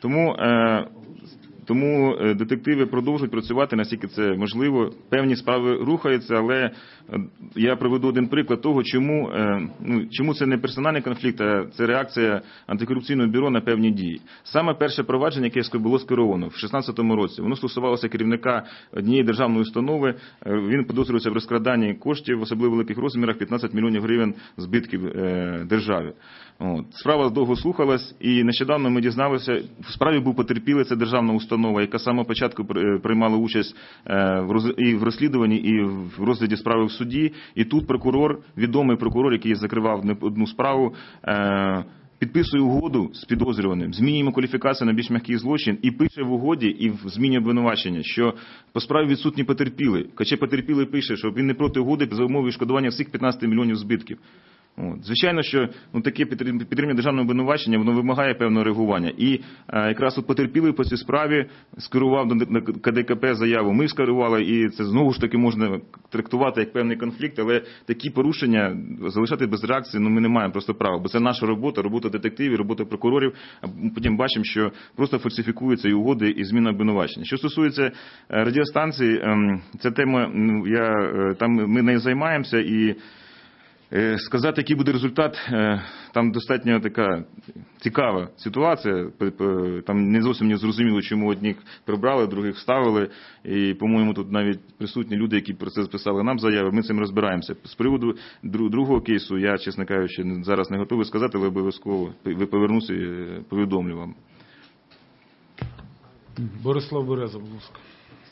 Тому детективи продовжують працювати, наскільки це можливо. Певні справи рухаються, але я приведу один приклад того, чому це не персональний конфлікт, а це реакція антикорупційного бюро на певні дії. Саме перше провадження, яке було скеровано в 2016 році, воно стосувалося керівника однієї державної установи. Він підозрюється в розкраданні коштів в особливо великих розмірах, 15 мільйонів гривень збитків державі. Справа довго слухалась, і нещодавно ми дізналися, в справі був потерпілий, це державна установа, яка з самого початку приймала участь і в розслідуванні, і в розгляді справи в суді. І тут прокурор, відомий прокурор, який закривав не одну справу, підписує угоду з підозрюваним, змінюємо кваліфікацію на більш м'який злочин і пише в угоді і в зміні обвинувачення, що по справі відсутні потерпілий. Хоча потерпілий пише, що він не проти угоди за умови відшкодування всіх 15 мільйонів збитків. Звичайно, що таке підтримання державного обвинувачення, воно вимагає певного реагування. І якраз потерпілий по цій справі скерував до КДКП заяву. Ми скерували, і це знову ж таки можна трактувати як певний конфлікт, але такі порушення залишати без реакції ми не маємо просто права. Бо це наша робота, робота детективів, робота прокурорів. А потім бачимо, що просто фальсифікуються і угоди, і зміна обвинувачення. Що стосується радіостанції, ця тема, там ми нею займаємося, і сказати, який буде результат, там достатньо така цікава ситуація. Там не зовсім не зрозуміло, чому одних прибрали, других вставили. І, по-моєму, тут навіть присутні люди, які про це записали нам заяви, ми цим розбираємося. З приводу другого кейсу, я, чесно кажучи, зараз не готовий сказати, але обов'язково повернуся і повідомлю вам. Борислав Береза, будь ласка.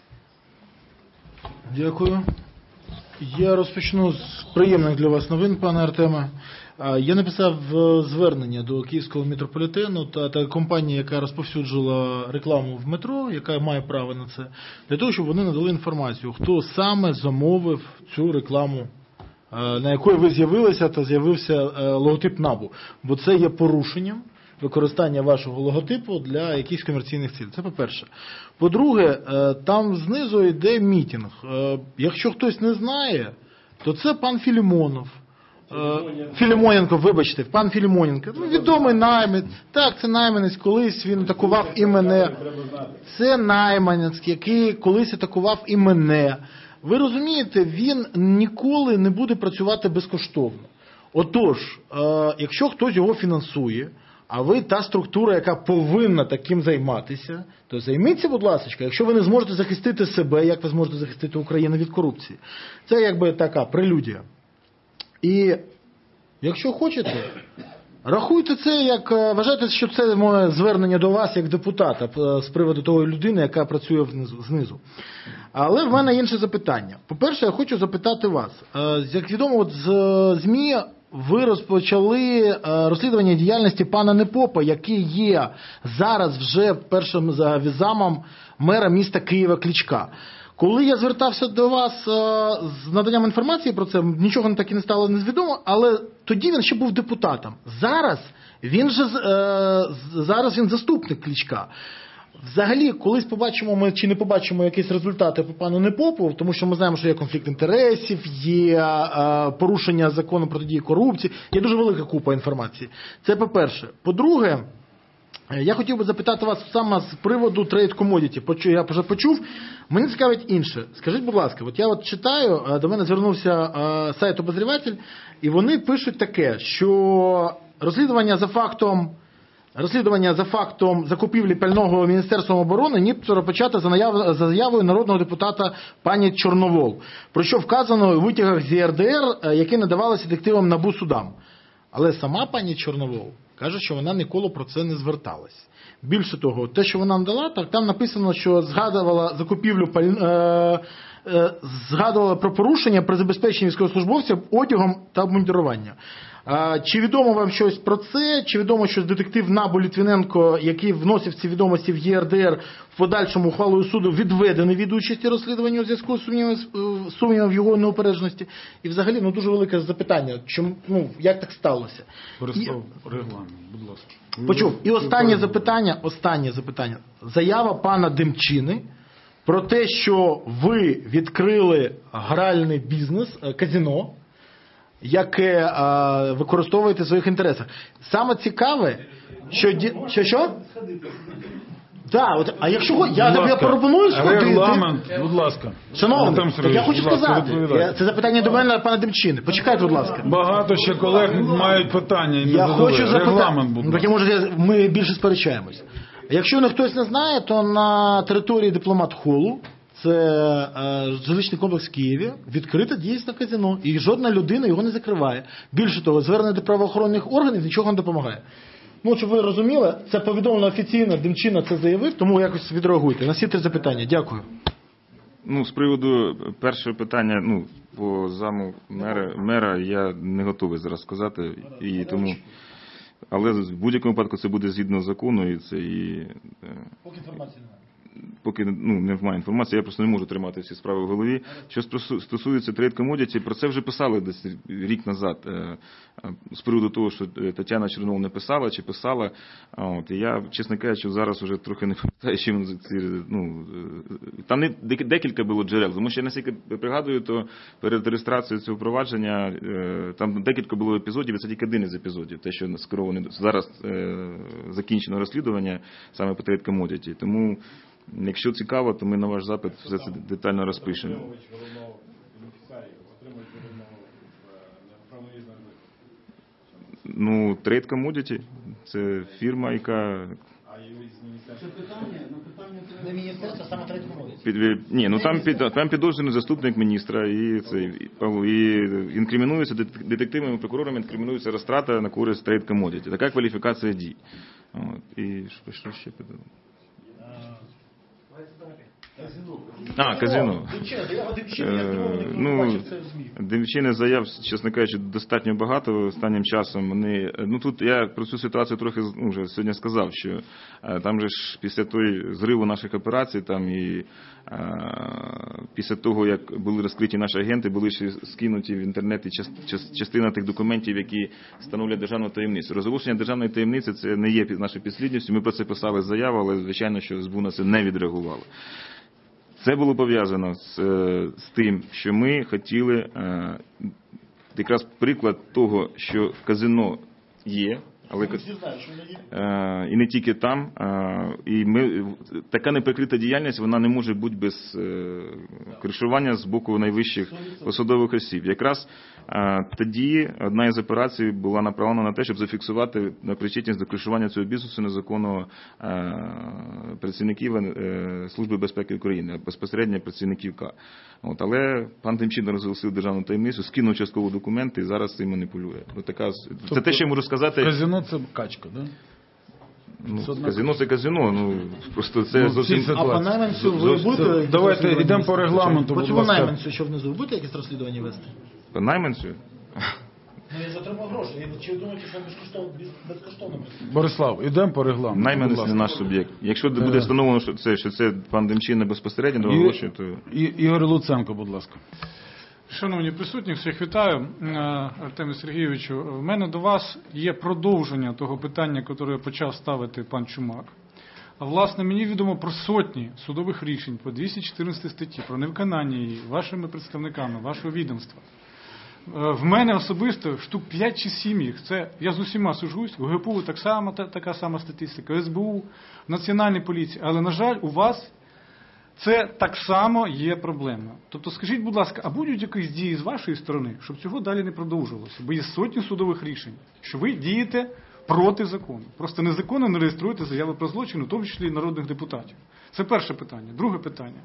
Дякую. Я розпочну з приємних для вас новин, пане Артеме. Я написав звернення до Київського метрополітену та компанії, яка розповсюджувала рекламу в метро, яка має право на це, для того, щоб вони надали інформацію, хто саме замовив цю рекламу, на якої ви з'явилися та з'явився логотип НАБУ. Бо це є порушенням використання вашого логотипу для якихось комерційних цілей. Це по-перше. По-друге, там знизу йде мітинг. Якщо хтось не знає, то це пан Філімонов. Філімоненко, вибачте, пан Філімоненко. Відомий найманець. Так, це найманець, колись він атакував і мене. Це найманець, який колись атакував і мене. Ви розумієте, він ніколи не буде працювати безкоштовно. Отож, якщо хтось його фінансує, а ви та структура, яка повинна таким займатися, то займіться, будь ласка, якщо ви не зможете захистити себе, як ви зможете захистити Україну від корупції. Це якби така прелюдія. І якщо хочете, рахуйте це, як вважайте, що це моє звернення до вас як депутата з приводу того людини, яка працює знизу. Але в мене інше запитання. По-перше, я хочу запитати вас. Як відомо, от з ЗМІ ви розпочали розслідування діяльності пана Непопа, який є зараз вже першим замом мера міста Києва Кличка. Коли я звертався до вас з наданням інформації про це, нічого так і не стало незвідомо, але тоді він ще був депутатом. Зараз він заступник Кличка. Взагалі, колись побачимо ми чи не побачимо якісь результати по пану Непопу, тому що ми знаємо, що є конфлікт інтересів, є порушення закону протидії корупції, є дуже велика купа інформації. Це по-перше. По-друге, я хотів би запитати вас саме з приводу трейд комодіті. Я вже почув. Мені цікавить інше. Скажіть, будь ласка, от я читаю, до мене звернувся сайт «Обозріватель», і вони пишуть таке, що розслідування за фактом закупівлі пального Міністерством оборони нібито розпочато за заявою народного депутата пані Чорновол, про що вказано у витягах з ЄРДР, які надавалися детективам НАБУ судам. Але сама пані Чорновол каже, що вона ніколи про це не зверталась. Більше того, те, що вона надала, так там написано, що згадувала закупівлю згадувала про порушення при забезпеченні військовослужбовців одягом та обмундируванням. Чи відомо вам щось про це? Чи відомо, що детектив НАБУ Літвіненко, який вносив ці відомості в ЄРДР, в подальшому ухвалою суду відведений від участі розслідування у зв'язку з сумнівом в його неупередженості? І взагалі, дуже велике запитання, як так сталося? Борислав, регламент, будь ласка. Почув. І останнє запитання. Заява пана Демчини про те, що ви відкрили гральний бізнес, казино, яке використовуєте в своїх інтересах. Саме цікаве, що? Так, а якщо я пропоную сходити... Регламент, будь ласка. Шановний, так я хочу сказати. Це запитання до мене, пана Демчини. Почекайте, будь ласка. Багато ще колег мають питання. Я хочу запитати. Регламент, будь ласка. Може, ми більше сперечаємось. Якщо хтось не знає, то на території Дипломат-холу, це жилищний комплекс в Києві, відкрите дійсно казино, і жодна людина його не закриває. Більше того, звернення до правоохоронних органів нічого не допомагає. Щоб ви розуміли, це повідомлено офіційно, Демчина це заявив, тому якось відреагуйте. На всі 3 запитання. Дякую. З приводу першого питання, по заму мера я не готовий зараз сказати, і тому Але в будь-якому випадку це буде згідно закону, і це Поки інформації немає. поки немає інформації, я просто не можу тримати всі справи в голові. Що стосується Trade Commodity, про це вже писали десь рік назад, з приводу того, що Тетяна Чорнов не писала чи писала. І я, чесно кажучи, зараз вже трохи не пам'ятаю, чим там декілька було джерел. Тому що я наскільки пригадую, то перед реєстрацією цього провадження там декілька було епізодів, і це тільки один із епізодів, те, що скероване зараз закінчено розслідування саме по Trade Commodity. Тому якщо цікаво, то ми на ваш запит все це детально розпишемо. Ну, Trade Commodity – це фірма, яка... Це міністерство саме Trade Commodity. Ні, ну там підозрюваний заступник міністра і інкримінується детективами і прокурорами, інкримінується розтрата на користь Trade Commodity. Така кваліфікація дій. І що ще питали? Казино. Демчини заяв, чесно кажучи, достатньо багато останнім часом. Тут я про цю ситуацію трохи вже сьогодні сказав, що там же ж після той зриву наших операцій, там і після того, як були розкриті наші агенти, були ще скинуті в інтернеті частина тих документів, які становлять державну таємницю. Розголошення державної таємниці – це не є нашою підслідністю. Ми про це писали заяву, але, звичайно, що СБУ на це не відреагувало. Це було пов'язано з тим, що ми хотіли, якраз приклад того, що казино є, але і не тільки там, і така неприкрита діяльність, вона не може бути без кришування з боку найвищих посадових осіб. Якраз тоді одна із операцій була направлена на те, щоб зафіксувати причетність до кришування цього бізнесу незаконного працівників Служби безпеки України, безпосередньо працівників К. Але пан Демчин розголосив державну таємницю, скинув частково документи і зараз цим маніпулює. Це те, що я можу сказати. Казино – це качка, так? Казино – це казино, просто це зовсім... А по найманцю ви будете... Давайте йдемо по регламенту, будь ласка. По найманцю, що внизу, ви будете якісь розслідування вести? По найманцю? Я ж отримав гроші. Чи ви думаєте, що безкоштовно? Борислав, йдемо по регламенту. Найманець не наш суб'єкт. Якщо буде встановлено, що це пан Демчин не безпосередньо до гроші, то... Ігор Луценко, будь ласка. Шановні присутні, всіх вітаю. Артемі Сергійовичу, в мене до вас є продовження того питання, яке почав ставити пан Чумак. А власне, мені відомо про сотні судових рішень по 214 статті, про невиконання її вашими представниками, вашого відомства. В мене особисто штук 5 чи 7 їх. Це я з усіма сужусь, в ГПУ така сама статистика, СБУ, Національній поліції. Але, на жаль, у вас це так само є проблема. Тобто, скажіть, будь ласка, а будуть якісь дії з вашої сторони, щоб цього далі не продовжувалося? Бо є сотні судових рішень, що ви дієте проти закону. Просто незаконно не реєструєте заяви про злочин, в тому числі і народних депутатів. Це перше питання. Друге питання.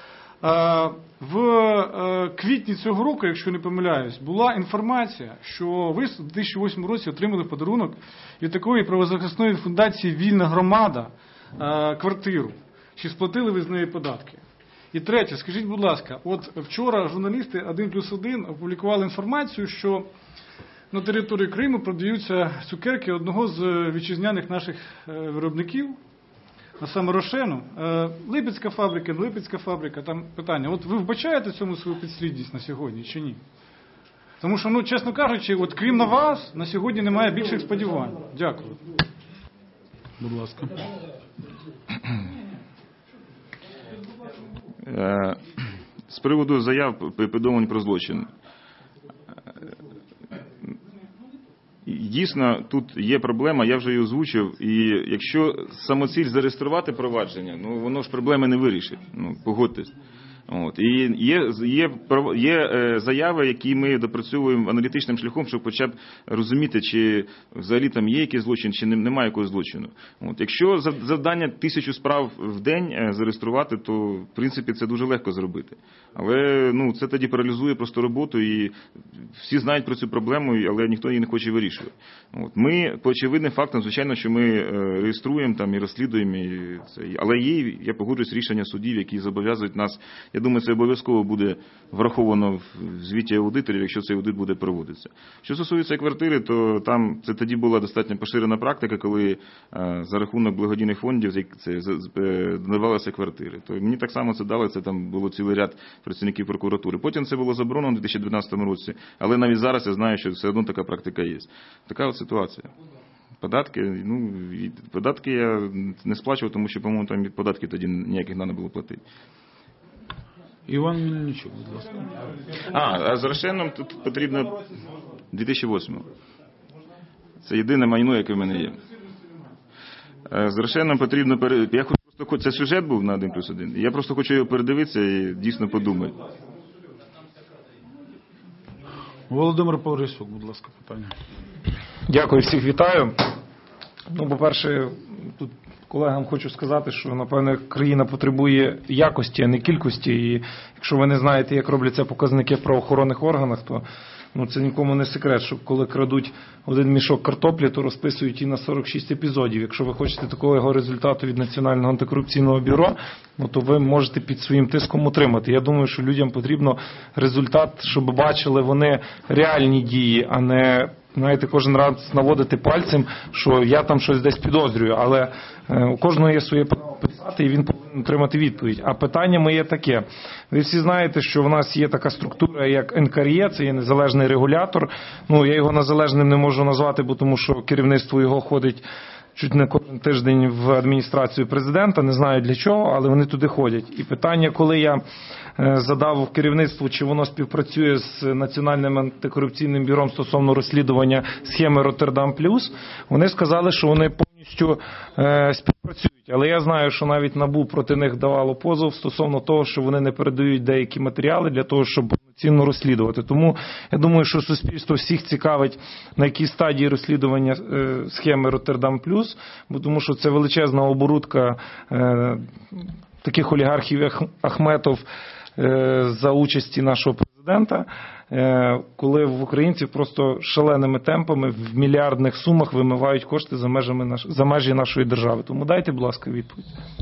В квітні цього року, якщо не помиляюсь, була інформація, що ви в 2008 році отримали подарунок від такої правозахисної фундації «Вільна громада» квартиру. Чи сплатили ви з неї податки? І третє, скажіть, будь ласка, от вчора журналісти 1+1 опублікували інформацію, що на території Криму продаються цукерки одного з вітчизняних наших виробників, а саме Рошену. Липецька фабрика, не Липецька фабрика, там питання. От ви вбачаєте цьому свою підслідність на сьогодні чи ні? Тому що, чесно кажучи, от крім на вас, на сьогодні немає більших сподівань. Дякую. Будь ласка. З приводу заяв повідомлень про злочин. Дійсно, тут є проблема, я вже її озвучив, і якщо самоціль зареєструвати провадження, воно ж проблеми не вирішить, погодьтесь. І є заяви, які ми допрацьовуємо аналітичним шляхом, щоб хоча б розуміти, чи взагалі там є якийсь злочин, чи немає якогось злочину. Якщо завдання 1000 справ в день зареєструвати, то в принципі це дуже легко зробити. Але це тоді паралізує просто роботу, і всі знають про цю проблему, але ніхто її не хоче вирішувати. Ми по очевидним фактам, звичайно, що ми реєструємо там і розслідуємо, але є, я погоджуюсь, рішення судів, які зобов'язують нас. Я думаю, це обов'язково буде враховано в звіті аудиторів, якщо цей аудит буде проводитися. Що стосується квартири, то там це тоді була достатньо поширена практика, коли за рахунок благодійних фондів надавалися квартири. То мені так само це дали, це там було цілий ряд працівників прокуратури. Потім це було заборонено у 2012 році, але навіть зараз я знаю, що все одно така практика є. Така от ситуація. Податки я не сплачував, тому що, по-моєму, там податків тоді ніяких не було платити. Іван Мельничук, будь ласка. А з Рошеном тут потрібно 2008. Це єдине майно, яке в мене є. З Рошеном потрібно я просто це сюжет був на 1+1. Я просто хочу його передивитися і дійсно подумати. Володимир Паврисюк, будь ласка, питання. Дякую, всіх вітаю. По-перше, тут колегам хочу сказати, що, напевно, країна потребує якості, а не кількості. І якщо ви не знаєте, як робляться показники в правоохоронних органах, то це нікому не секрет, що коли крадуть один мішок картоплі, то розписують і на 46 епізодів. Якщо ви хочете такого результату від Національного антикорупційного бюро, то ви можете під своїм тиском утримати. Я думаю, що людям потрібно результат, щоб бачили вони реальні дії, а не, знаєте, кожен раз наводити пальцем, що я там щось десь підозрюю. Але у кожного є своє право писати, і він повинен отримати відповідь. А питання моє таке. Ви всі знаєте, що в нас є така структура, як НКРЕ, це є незалежний регулятор. Я його незалежним не можу назвати, бо тому що керівництво його ходить чуть не кожен тиждень в адміністрацію президента, не знаю для чого, але вони туди ходять. І питання, коли я задав керівництву, чи воно співпрацює з Національним антикорупційним бюро стосовно розслідування схеми Роттердам Плюс, вони сказали, що вони повністю співпрацюють. Але я знаю, що навіть НАБУ проти них давало позов стосовно того, що вони не передають деякі матеріали для того, щоб повноцінно розслідувати. Тому я думаю, що суспільство всіх цікавить, на якій стадії розслідування схеми Роттердам Плюс, бо тому що це величезна оборудка таких олігархів, як Ахметов, за участі нашого президента, коли в українців просто шаленими темпами в мільярдних сумах вимивають кошти за межі нашої держави. Тому дайте, будь ласка, відповідь.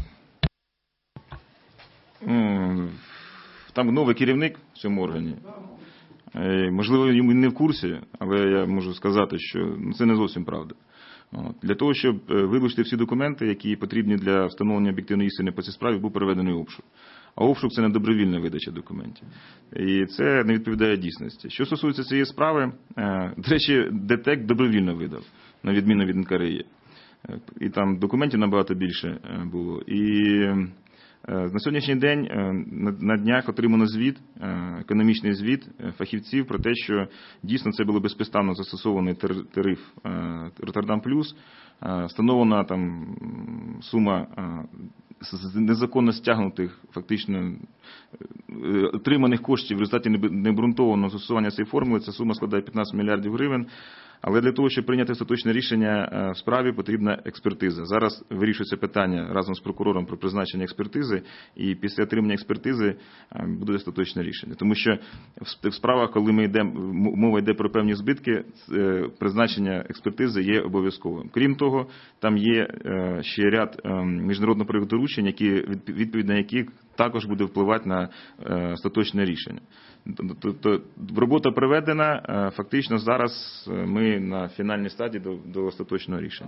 Там новий керівник в цьому органі. Можливо, він не в курсі, але я можу сказати, що це не зовсім правда. Для того, щоб вилучити всі документи, які потрібні для встановлення об'єктивної істини по цій справі, був проведений обшук. А обшук – це не добровільна видача документів. І це не відповідає дійсності. Що стосується цієї справи, до речі, ДТЕК добровільно видав, на відміну від НКРЕ. І там документів набагато більше було. І на сьогоднішній день на днях отримано звіт, економічний звіт фахівців про те, що дійсно це було безпідставно застосований тариф Роттердам Плюс, встановлена там сума з незаконно стягнутих, фактично отриманих коштів в результаті необґрунтованого застосування цієї формули, ця сума складає 15 мільярдів гривень. Але для того, щоб прийняти остаточне рішення в справі, потрібна експертиза. Зараз вирішується питання разом з прокурором про призначення експертизи, і після отримання експертизи буде остаточне рішення. Тому що в справах, коли мова йде про певні збитки, призначення експертизи є обов'язковим. Крім того, там є ще ряд міжнародно-правових доручень, відповідь на які також буде впливати на остаточне рішення. Тобто робота проведена, фактично зараз ми на фінальній стадії до остаточного рішення.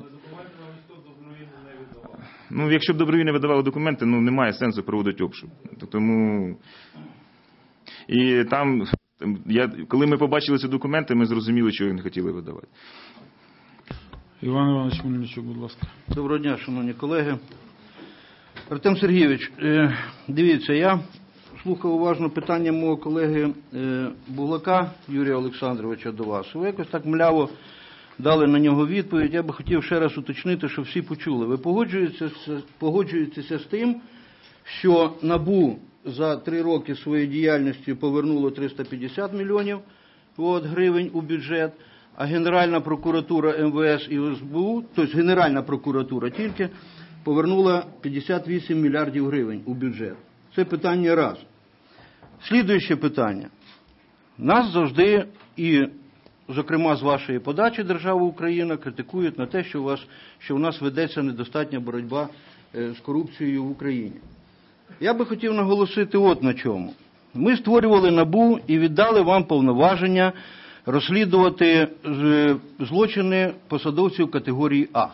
Якщо б добровільно видавали документи, немає сенсу проводити обшук. Тому і там, коли ми побачили ці документи, ми зрозуміли, що їх не хотіли видавати. Іван Іванович Мельничук, будь ласка. Доброго дня, шановні колеги. Артем Сергійович, дивіться, я слухав уважно питання мого колеги Буглака Юрія Олександровича до вас. Ви якось так мляво дали на нього відповідь. Я би хотів ще раз уточнити, щоб всі почули. Ви погоджуєтеся з тим, що НАБУ за 3 роки своєї діяльності повернуло 350 мільйонів гривень у бюджет, а Генеральна прокуратура МВС і СБУ, тобто Генеральна прокуратура тільки, повернула 58 мільярдів гривень у бюджет. Це питання раз. Слідуюче питання. Нас завжди, і зокрема з вашої подачі держава Україна, критикують на те, що у нас ведеться недостатня боротьба з корупцією в Україні. я би хотів наголосити от на чому. Ми створювали НАБУ і віддали вам повноваження розслідувати злочини посадовців категорії А.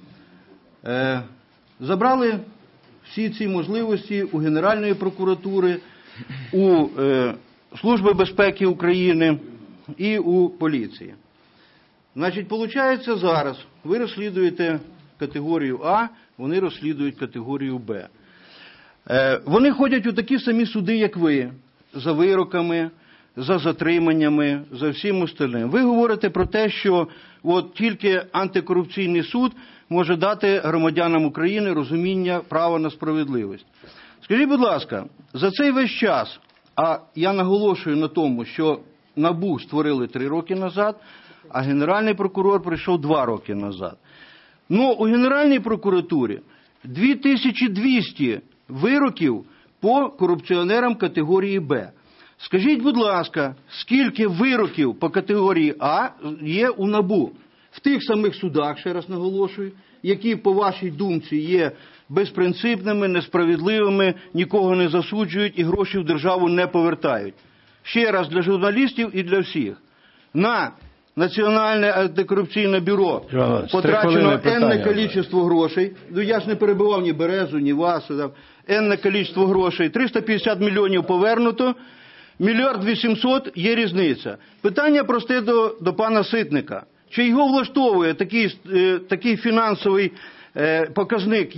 Забрали всі ці можливості у Генеральної прокуратури, у Служби безпеки України і у поліції. Значить, виходить, зараз ви розслідуєте категорію А, вони розслідують категорію Б. Вони ходять у такі самі суди, як ви, за вироками, за затриманнями, за всім остальним. Ви говорите про те, що от тільки антикорупційний суд може дати громадянам України розуміння права на справедливість. Скажіть, будь ласка, за цей весь час, а я наголошую на тому, що НАБУ створили 3 роки назад, а Генеральний прокурор прийшов 2 роки назад. Ну, у Генеральній прокуратурі 2200 вироків по корупціонерам категорії Б. Скажіть, будь ласка, скільки вироків по категорії А є у НАБУ? В тих самих судах, ще раз наголошую, які, по вашій думці, є безпринципними, несправедливими, нікого не засуджують і гроші в державу не повертають. Ще раз для журналістів і для всіх. На Національне антикорупційне бюро потрачено енне кількість грошей. Ну, я ж не перебивав ні Березу, ні вас. Енне кількість грошей. 350 мільйонів повернуто. 1 800 000 є різниця. Питання просте до пана Ситника. Чи його влаштовує такий фінансовий показник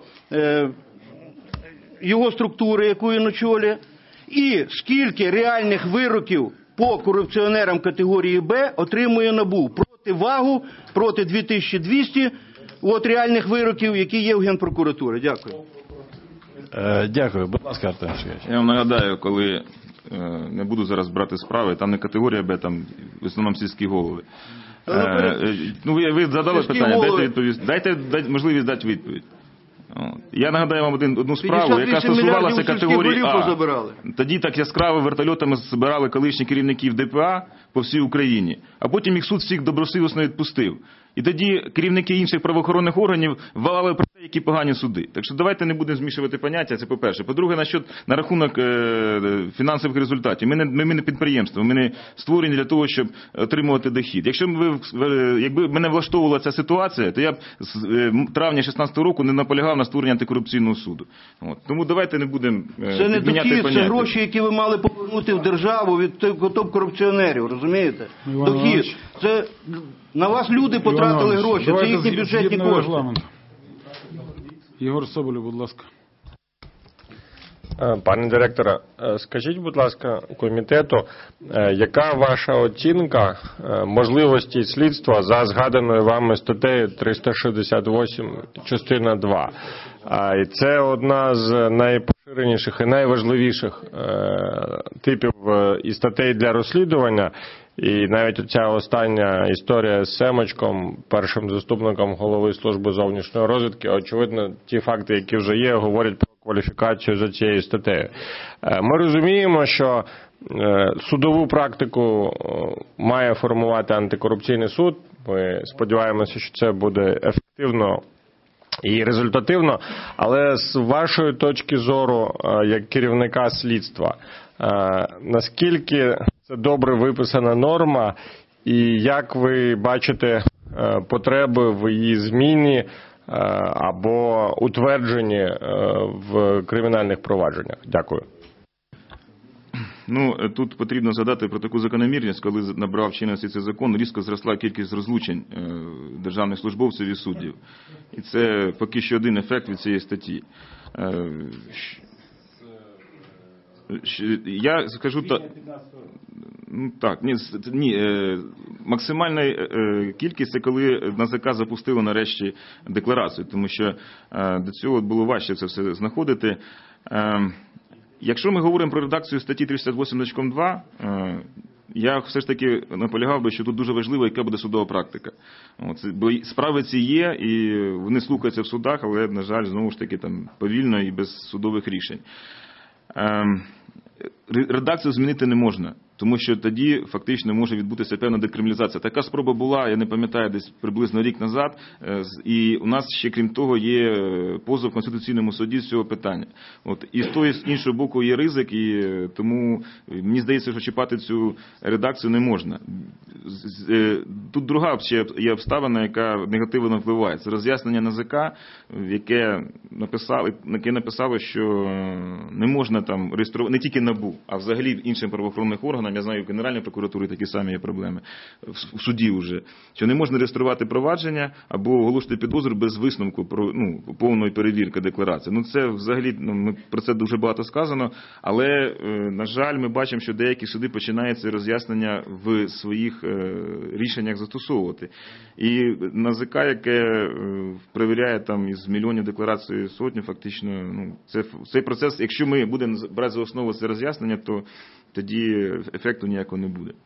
його структури, яку він очолює? І скільки реальних вироків по корупціонерам категорії Б отримує НАБУ? Противагу проти 2200 реальних вироків, які є в Генпрокуратурі. Дякую. Дякую. Будь ласка, Артем Сергійович. Я вам нагадаю, коли не буду зараз брати справи, там не категорія Б, там в основному сільські голови. Ви задали питання, дайте відповідь. Дайте можливість дати відповідь. Я нагадаю вам одну справу, яка стосувалася категорії А. Тоді так яскраво вертольотами збирали колишніх керівників ДПА по всій Україні, а потім їх суд всіх добросовісно відпустив. І тоді керівники інших правоохоронних органів валали про те, які погані суди. Так що давайте не будемо змішувати поняття, це по-перше. По-друге, на рахунок фінансових результатів. Ми не підприємство, ми не створені для того, щоб отримувати дохід. Якби мене влаштовувала ця ситуація, то я б з травня 2016 року не наполягав на створенні антикорупційного суду. Тому давайте не будемо це не дохід, це гроші, які ви мали повернути в державу від топ-корупціонерів, розумієте? Дохід. Це на вас люди потратили гроші, це їхні бюджетні кошти. Єгор Соболєв, будь ласка. Пане директоре, скажіть, будь ласка, комітету, яка ваша оцінка можливості слідства за згаданою вами статтею 368, частина 2? І це одна з найпоширеніших і найважливіших типів і статей для розслідування. І навіть оця остання історія з Семочком, першим заступником голови служби зовнішньої розвідки, очевидно, ті факти, які вже є, говорять про кваліфікацію за цією статтею. Ми розуміємо, що судову практику має формувати антикорупційний суд. Ми сподіваємося, що це буде ефективно і результативно. Але з вашої точки зору, як керівника слідства, наскільки це добре виписана норма, і як ви бачите потреби в її зміні або утвердженні в кримінальних провадженнях? Дякую. Тут потрібно згадати про таку закономірність, коли набрав чинності цей закон, різко зросла кількість розлучень державних службовців і суддів. І це поки що один ефект від цієї статті. Я скажу максимальна кількість – це коли НАЗК запустило нарешті декларацію, тому що до цього було важче це все знаходити. Якщо ми говоримо про редакцію статті 368.2, я все ж таки наполягав би, що тут дуже важливо, яка буде судова практика. Бо справи ці є, і вони слухаються в судах, але, на жаль, знову ж таки там повільно і без судових рішень. Редакцію змінити не можна. Тому що тоді фактично може відбутися певна декриміналізація. Така спроба була, я не пам'ятаю, десь приблизно рік назад, і у нас ще, крім того, є позов в Конституційному суді з цього питання. І з іншого боку є ризик, і тому мені здається, що чіпати цю редакцію не можна. Тут друга ще є обставина, яка негативно впливає. Це роз'яснення НАЗК, яке написало, що не можна там реєструвати, не тільки НАБУ, а взагалі іншим правоохоронним органам, я знаю, в Генеральній прокуратурі такі самі є проблеми, в суді вже, що не можна реєструвати провадження або оголошувати підозру без висновку повної перевірки декларації. Це взагалі, ми про це дуже багато сказано, але, на жаль, ми бачимо, що деякі суди починають це роз'яснення в своїх рішеннях застосовувати. І НАЗК, яке перевіряє там із мільйонів декларацій сотні, фактично, цей процес, якщо ми будемо брати за основу це роз'яснення, то тоді ефекту ніякого не буде.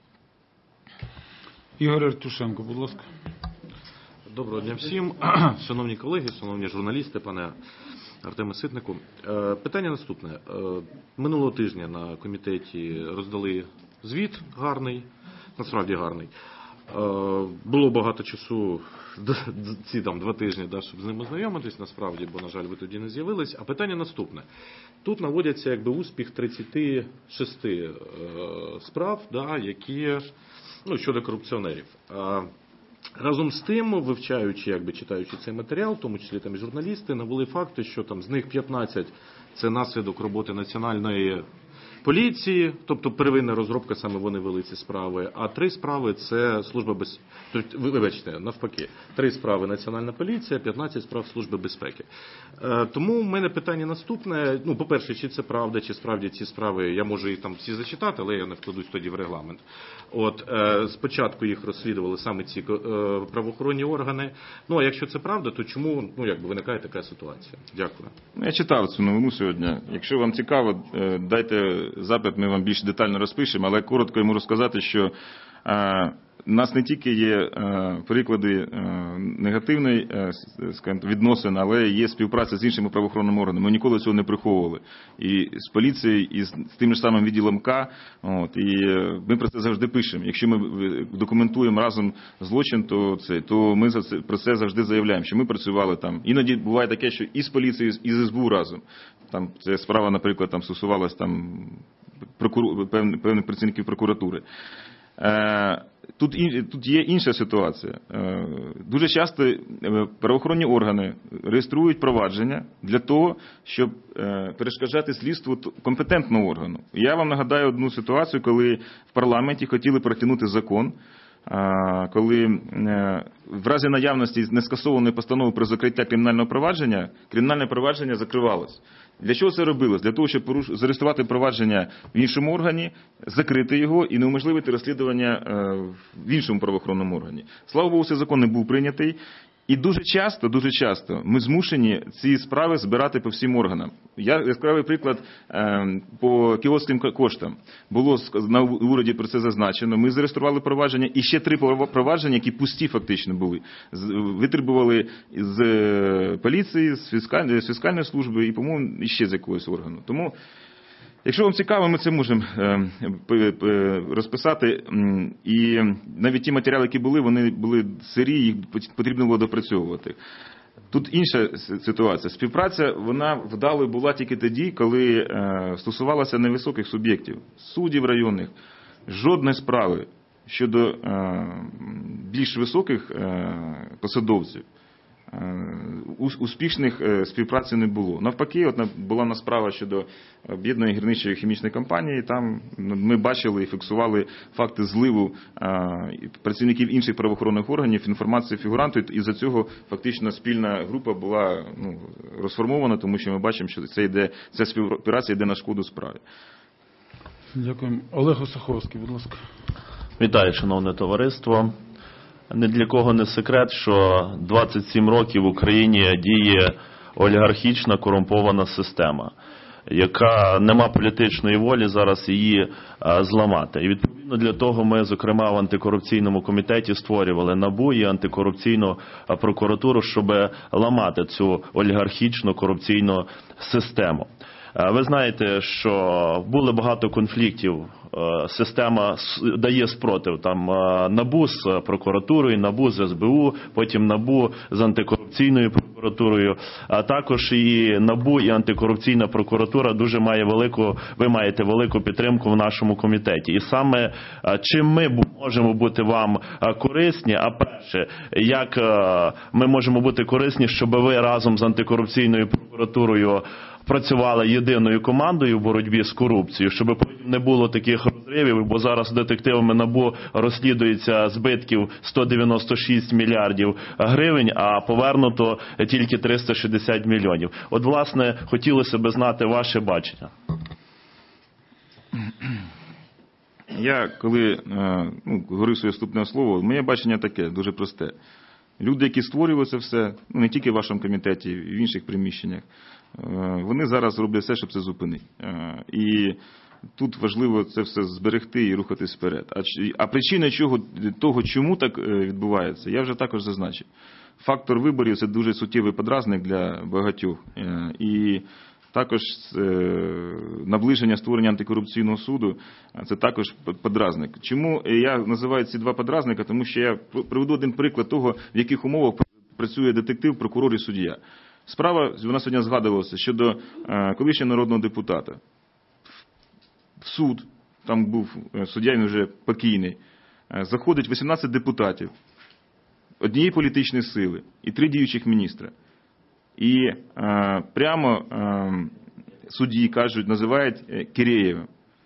Ігор Артюшенко, будь ласка. Доброго дня всім. Шановні колеги, шановні журналісти, пане Артеме Ситнику. Питання наступне. Минулого тижня на комітеті роздали звіт гарний, насправді гарний. Було багато часу, ці 2 тижні, щоб з ним ознайомитись, насправді, бо, на жаль, ви тоді не з'явились. А питання наступне. Тут наводяться успіх 36 справ, які, щодо корупціонерів. Разом з тим, вивчаючи, читаючи цей матеріал, в тому числі там і журналісти, навели факти, що там з них 15 – це наслідок роботи Національної поліції, тобто первинна розробка, саме вони вели ці справи, а 3 справи – це служба безпеки. Вибачте, навпаки, 3 справи Національна поліція, 15 справ Служби безпеки. Тому в мене питання наступне. По-перше, чи це правда, чи справді ці справи, я можу їх там всі зачитати, але я не вкладусь тоді в регламент. Спочатку їх розслідували саме ці правоохоронні органи. А якщо це правда, то чому виникає така ситуація? Дякую. Я читав цю новину сьогодні. Якщо вам цікаво, дайте запит, ми вам більш детально розпишемо, але коротко йому розказати, що у нас не тільки є приклади негативної відносин, але є співпраця з іншими правоохоронними органами. Ми ніколи цього не приховували. І з поліцією, і з тим ж самим відділом К. І ми про це завжди пишемо. Якщо ми документуємо разом злочин, то ми про це завжди заявляємо, що ми працювали там. Іноді буває таке, що і з поліцією, і з СБУ разом. Це справа, наприклад, стосувалась певних працівників прокуратури. Тут є інша ситуація. Дуже часто правоохоронні органи реєструють провадження для того, щоб перешкоджати слідству компетентного органу. Я вам нагадаю одну ситуацію, коли в парламенті хотіли протягнути закон, коли в разі наявності нескасованої постанови про закриття кримінальне провадження закривалось. Для чого це робилось? Для того, щоб зареєструвати провадження в іншому органі, закрити його і неуможливити розслідування в іншому правоохоронному органі. Слава Богу, цей закон не був прийнятий. І дуже часто ми змушені ці справи збирати по всім органам. Яскравий приклад по кіотським коштам. Було на уряді про це зазначено. Ми зареєстрували провадження і ще 3 провадження, які пусті фактично були. Витребували з поліції, з фіскальної служби і, по-моєму, ще з якогось органу. Тому, якщо вам цікаво, ми це можемо розписати. І навіть ті матеріали, які були, вони були сирі, їх потрібно було допрацьовувати. Тут інша ситуація. Співпраця, вона вдалою була тільки тоді, коли стосувалася невисоких суб'єктів, суддів районних. Жодної справи щодо більш високих посадовців успішних співпраці не було. Навпаки, була на справа щодо об'єднаної гірничої хімічної компанії, там ми бачили і фіксували факти зливу працівників інших правоохоронних органів, інформації фігуранту, і за цього фактично спільна група була розформована, тому що ми бачимо, що ця співпраця йде на шкоду справі. Дякую. Олег Осуховський, будь ласка. Вітаю, шановне товариство. Ні для кого не секрет, що 27 років в Україні діє олігархічна корумпована система, яка нема політичної волі зараз її зламати. І відповідно для того ми, зокрема, в антикорупційному комітеті створювали НАБУ і антикорупційну прокуратуру, щоб ламати цю олігархічну корупційну систему. Ви знаєте, що було багато конфліктів, система дає спротив, там НАБУ з прокуратурою, НАБУ з СБУ, потім НАБУ з антикорупційною прокуратурою, а також і НАБУ, і антикорупційна прокуратура дуже ви маєте велику підтримку в нашому комітеті. І саме чим ми можемо бути вам корисні, а перше, як ми можемо бути корисні, щоб ви разом з антикорупційною прокуратурою працювали єдиною командою в боротьбі з корупцією, щоб потім не було таких розривів, бо зараз детективами НАБУ розслідується збитків 196 мільярдів гривень, а повернуто тільки 360 мільйонів. От, власне, хотілося б знати ваше бачення. Я, коли говорив своє вступне слово, моє бачення таке, дуже просте. Люди, які створювали це все, не тільки в вашому комітеті, і в інших приміщеннях, вони зараз роблять все, щоб це зупинити. І тут важливо це все зберегти і рухатись вперед. А причина того, чому так відбувається, я вже також зазначив. Фактор виборів – це дуже суттєвий подразник для багатьох. І також наближення створення антикорупційного суду – це також подразник. Чому я називаю ці два подразника? Тому що я приведу один приклад того, в яких умовах працює детектив, прокурор і суддя. Справа, вона сьогодні згадувалася, щодо колишнього народного депутата. В суд, там був суддя, він вже покійний, заходить 18 депутатів, однієї політичної сили і 3 діючих міністра. І прямо судді кажуть, називають Киреєвим,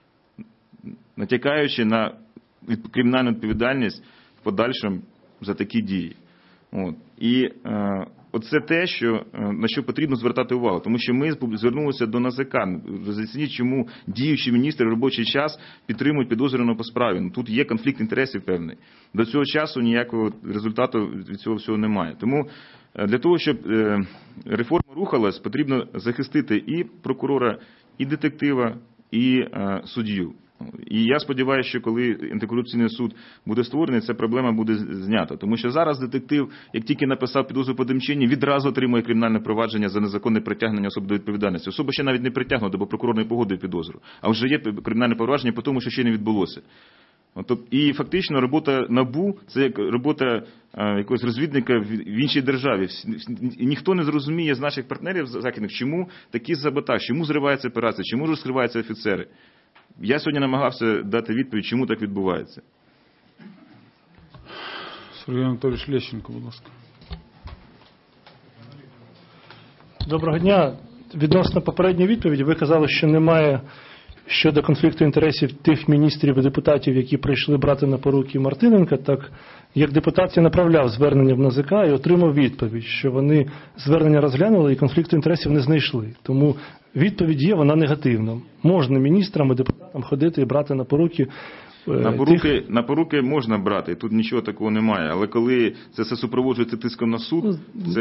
натякаючи на кримінальну відповідальність в подальшому за такі дії. І оце те, на що потрібно звертати увагу. Тому що ми звернулися до НАЗК. Зацініть, чому діючі міністри в робочий час підтримують підозрюваного по справі. Тут є конфлікт інтересів певний. До цього часу ніякого результату від цього всього немає. Тому для того, щоб реформа рухалась, потрібно захистити і прокурора, і детектива, і суддю. І я сподіваюся, що коли антикорупційний суд буде створений, ця проблема буде знята. Тому що зараз детектив, як тільки написав підозру по Демчині, відразу отримує кримінальне провадження за незаконне притягнення особи до відповідальності. Особа ще навіть не притягнута, бо прокурор не погодив підозру. А вже є кримінальне провадження по тому, що ще не відбулося. І фактично робота НАБУ – це як робота якогось розвідника в іншій державі. І ніхто не зрозуміє з наших партнерів західних, чому такий саботаж, чому зриваються операції, чому розкриваються офіцери. Я сьогодні намагався дати відповідь, чому так відбувається. Сергій Анатолійович Лещенко, будь ласка. Доброго дня. Відносно попередньої відповіді, ви казали, що немає щодо конфлікту інтересів тих міністрів і депутатів, які прийшли брати на поруки Мартиненка. Так, як депутат я направляв звернення в НАЗК і отримав відповідь, що вони звернення розглянули і конфлікту інтересів не знайшли. Тому відповідь є, вона негативна. Можна міністрам і депутатам ходити і брати на поруки. На поруки можна брати, тут нічого такого немає. Але коли це все супроводжується тиском на суд,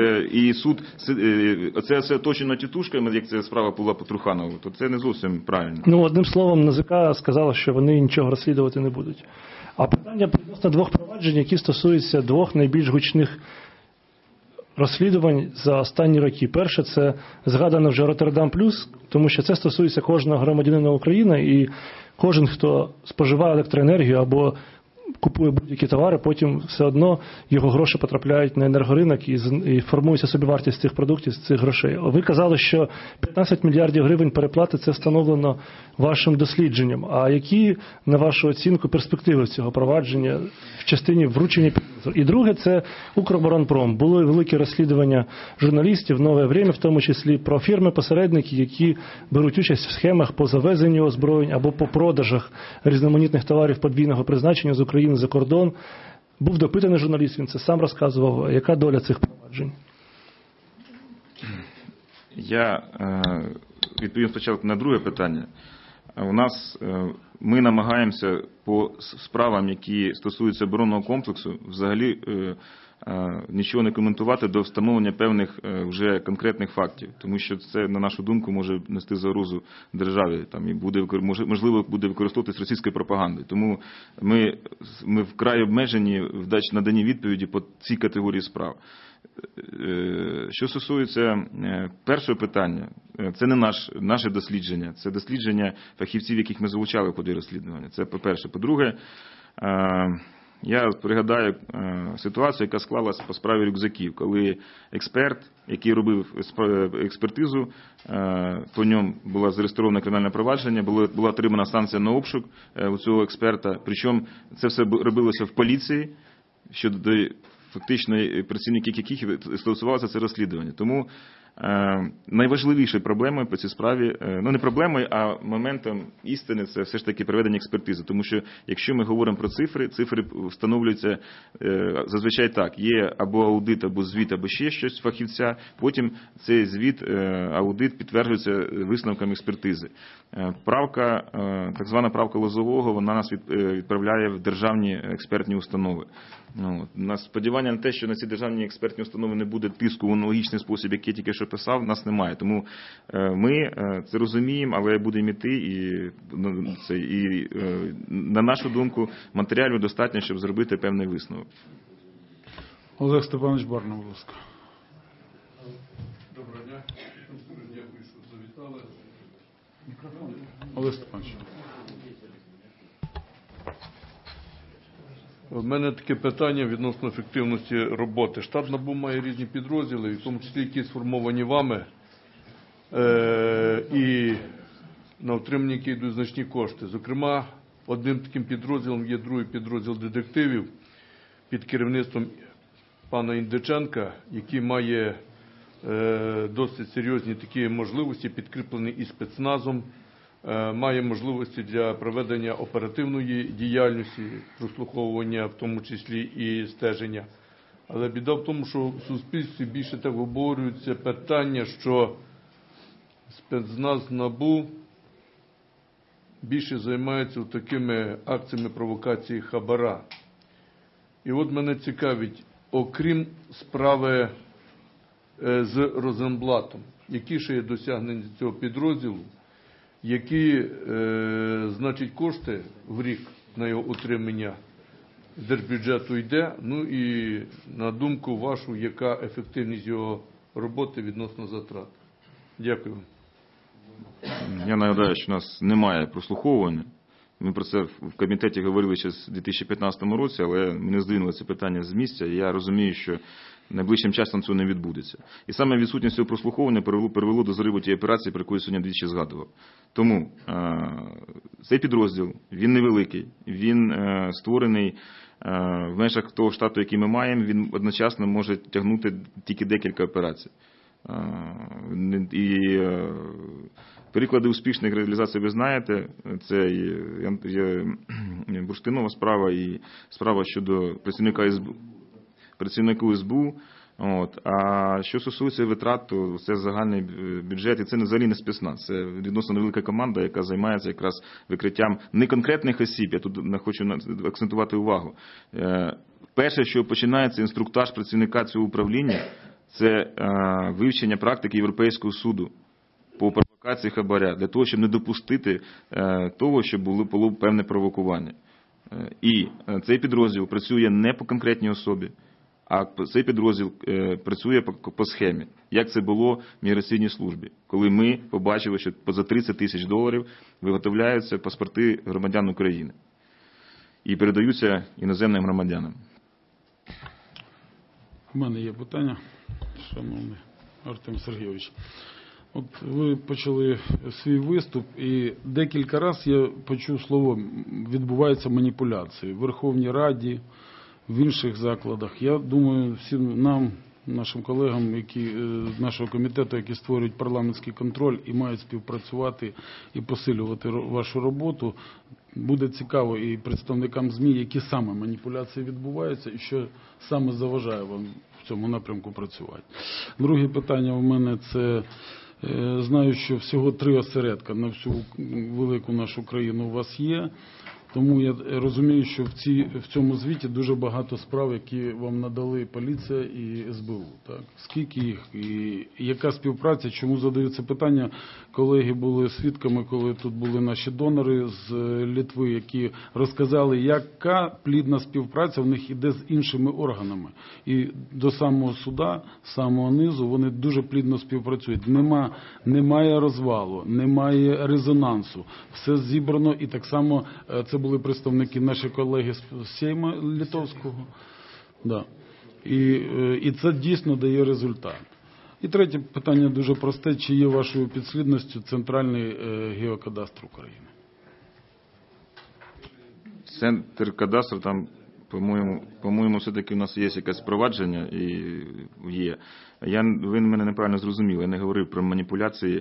це все оточено тітушками, як ця справа була по Труханову, то це не зовсім правильно. Одним словом, НАЗК сказала, що вони нічого розслідувати не будуть. А питання відносно 2 проваджень, які стосуються 2 найбільш гучних розслідувань за останні роки. Перше, це згадано вже Роттердам Плюс, тому що це стосується кожного громадянина України, і кожен, хто споживає електроенергію або купує будь-які товари, потім все одно його гроші потрапляють на енергоринок і формується собівартість цих продуктів з цих грошей. Ви казали, що 15 мільярдів гривень переплати – це встановлено вашим дослідженням. А які, на вашу оцінку, перспективи цього провадження в частині вручення підозр? І друге – це Укроборонпром. Було велике розслідування журналістів «Нове время», в тому числі про фірми-посередники, які беруть участь в схемах по завезенню озброєнь або по продажах різноманітних товарів подвійного призначення з України за кордон. Був допитаний журналіст, він це сам розказував. Яка доля цих проваджень? Я відповім спочатку на друге питання. Ми намагаємося по справам, які стосуються оборонного комплексу, взагалі нічого не коментувати до встановлення певних вже конкретних фактів. Тому що це, на нашу думку, може нести загрозу державі. І можливо буде використовуватись російською пропагандою. Тому ми вкрай обмежені в наданні відповіді по цій категорії справ. Що стосується першого питання, це не наше дослідження, це дослідження фахівців, яких ми залучали в ході розслідування. Це по-перше. По-друге, я пригадаю ситуацію, яка склалась по справі рюкзаків, коли експерт, який робив експертизу, по ньому було зареєстроване кримінальне провадження, була отримана санкція на обшук у цього експерта, причому це все робилося в поліції, щодо фактично працівників яких стосувалося це розслідування. Тому найважливішою проблемою по цій справі, ну не проблемою, а моментом істини, це все ж таки проведення експертизи. Тому що якщо ми говоримо про цифри встановлюються зазвичай так, є або аудит, або звіт, або ще щось фахівця, потім цей звіт, аудит підтверджується висновком експертизи. Так звана правка Лозового, вона нас відправляє в державні експертні установи. У нас сподівання на те, що на ці державні експертні установи не буде тиску в аналогічний спосіб, який я тільки що писав, нас немає. Тому ми це розуміємо, але будемо йти і на нашу думку, матеріалів достатньо, щоб зробити певний висновок. Олег Степанович Барна, будь ласка. Доброго дня. Дякую, що завітали. Олег Степанович. У мене таке питання відносно ефективності роботи. Штаб НАБУ має різні підрозділи, в тому числі які сформовані вами, і на утримання які йдуть значні кошти. Зокрема, одним таким підрозділом є другий підрозділ детективів під керівництвом пана Індиченка, який має досить серйозні такі можливості, підкріплені і спецназом, має можливості для проведення оперативної діяльності, прослуховування, в тому числі і стеження. Але біда в тому, що в суспільстві більше так обговорюється питання, що спецназ НАБУ більше займається такими акціями провокації хабара. І от мене цікавить, окрім справи з Розенблатом, які ще є досягнення цього підрозділу, які, значить, кошти в рік на його утримання з держбюджету йде, ну і на думку вашу, яка ефективність його роботи відносно затрат? Дякую. Я нагадаю, що у нас немає прослуховування. Ми про це в комітеті говорили ще в 2015 році, але ми не здвинули це питання з місця. І я розумію, що найближчим часом цього не відбудеться. І саме відсутність цього прослуховування привело до зриву тієї операції, про яку я сьогодні двічі згадував. Тому цей підрозділ, він невеликий, він створений в межах того штату, який ми маємо, він одночасно може тягнути тільки декілька операцій. І приклади успішних реалізацій ви знаєте, це є бурштинова справа і справа щодо працівнику СБУ. А що стосується витрат, то це загальний бюджет, і це взагалі не спецназ. Це відносно невелика команда, яка займається якраз викриттям не конкретних осіб, я тут хочу акцентувати увагу. Перше, що починається інструктаж працівника цього управління, це вивчення практики Європейського суду по провокації хабаря, для того, щоб не допустити того, щоб було певне провокування. І цей підрозділ працює не по конкретній особі, а цей підрозділ працює по схемі, як це було в міграційній службі, коли ми побачили, що за $30 тисяч виготовляються паспорти громадян України і передаються іноземним громадянам. У мене є питання, шановний Артем Сергійович. От ви почали свій виступ, і декілька разів я почув слово «відбуваються маніпуляції» в Верховній Раді, в інших закладах. Я думаю, всім нам, нашим колегам, нашого комітету, які створюють парламентський контроль і мають співпрацювати і посилювати вашу роботу, буде цікаво і представникам ЗМІ, які саме маніпуляції відбуваються і що саме заважає вам в цьому напрямку працювати. Друге питання у мене – це знаю, що всього 3 осередка на всю велику нашу країну у вас є. Тому я розумію, що в цьому звіті дуже багато справ, які вам надали поліція і СБУ. Так? Скільки їх і яка співпраця, чому задаю це питання? Колеги були свідками, коли тут були наші донори з Литви, які розказали, яка плідна співпраця в них іде з іншими органами. І до самого суда, самого низу, вони дуже плідно співпрацюють. Немає розвалу, немає резонансу. Все зібрано, і так само це були представники наші колеги з Сейма Литовського. Да. І це дійсно дає результат. І третє питання дуже просте. Чи є вашою підслідністю Центральний геокадастр України? Центр кадастру, там, по-моєму, все-таки у нас є якесь впровадження і є. Ви мене неправильно зрозуміли. Я не говорив про маніпуляції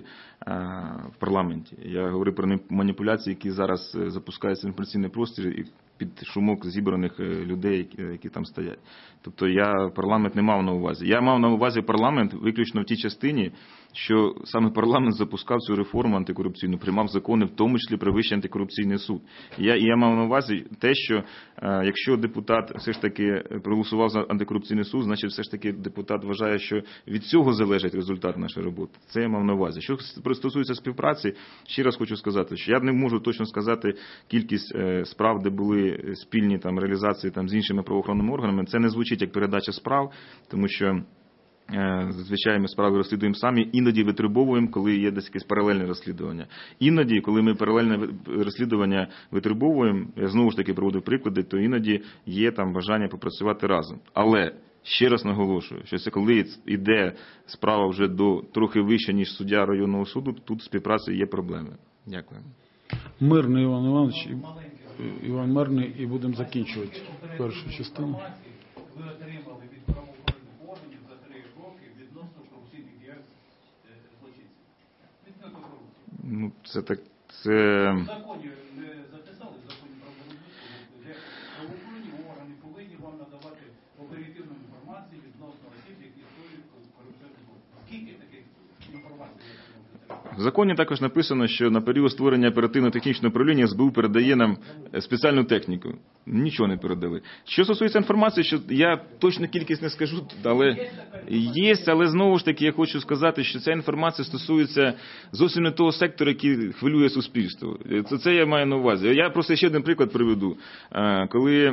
в парламенті. Я говорив про маніпуляції, які зараз запускаються в інформаційний простір і під шумок зібраних людей, які там стоять. Тобто я парламент не мав на увазі. Я мав на увазі парламент виключно в тій частині, що саме парламент запускав цю реформу антикорупційну, приймав закони, в тому числі про Вищий антикорупційний суд. Я мав на увазі те, що якщо депутат все ж таки проголосував за антикорупційний суд, значить все ж таки депутат вважає, що від цього залежить результат нашої роботи. Це я мав на увазі. Що стосується співпраці, ще раз хочу сказати, що я не можу точно сказати кількість справ, де були спільні там реалізації там з іншими правоохоронними органами. Це не звучить як передача справ, тому що зазвичай ми справи розслідуємо самі, іноді витребовуємо, коли є десь якесь паралельне розслідування. Іноді, коли ми паралельне розслідування витребовуємо, я знову ж таки проводив приклади, то іноді є там бажання попрацювати разом. Але ще раз наголошую, що це коли йде справа вже до трохи вище, ніж суддя районного суду, тут співпраці є проблеми. Дякую. Мирний Іван Іванович, Іван Мирний, і будемо закінчувати першу частину. Ви отримали від правоохоронних органів за 3 роки відносно корупційних діяльності злочинців? Відносно корупції. Ну, це так, це... В законі ми записали, в законі про боротьбу, де правоохоронні органи повинні вам надавати оперативну інформацію відносно осіб, які створюють корупційні злочини. Скільки таких інформацій є? В законі також написано, що на період створення оперативно-технічного управління СБУ передає нам спеціальну техніку. Нічого не передали. Що стосується інформації, що я точно кількість не скажу, але є, але знову ж таки я хочу сказати, що ця інформація стосується зовсім не того сектору, який хвилює суспільство. Це я маю на увазі. Я просто ще один приклад приведу. Коли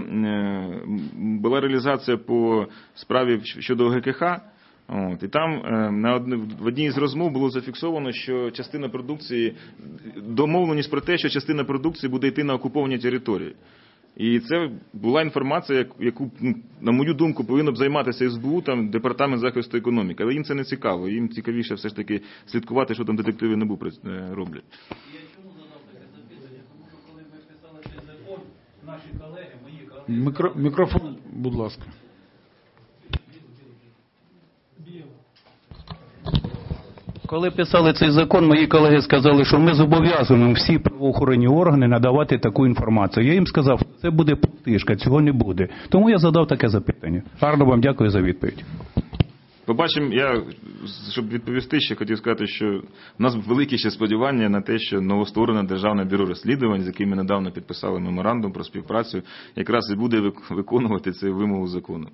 була реалізація по справі щодо ГКХ, і там в одній з розмов було зафіксовано, що частина продукції, домовленість про те, що частина продукції буде йти на окуповані території. І це була інформація, яку, на мою думку, повинно б займатися СБУ, там, Департамент захисту економіки. Але їм це не цікаво. Їм цікавіше все ж таки слідкувати, що там детективи НАБУ роблять. Мікрофон, будь ласка. Коли писали цей закон, мої колеги сказали, що ми зобов'язуємо всі правоохоронні органи надавати таку інформацію. Я їм сказав, що це буде пустишка, цього не буде. Тому я задав таке запитання. Гарно вам дякую за відповідь. Побачимо, я, щоб відповісти, ще хотів сказати, що в нас великі ще сподівання на те, що новостворене Державне бюро розслідувань, з яким ми недавно підписали меморандум про співпрацю, якраз і буде виконувати цю вимогу закону.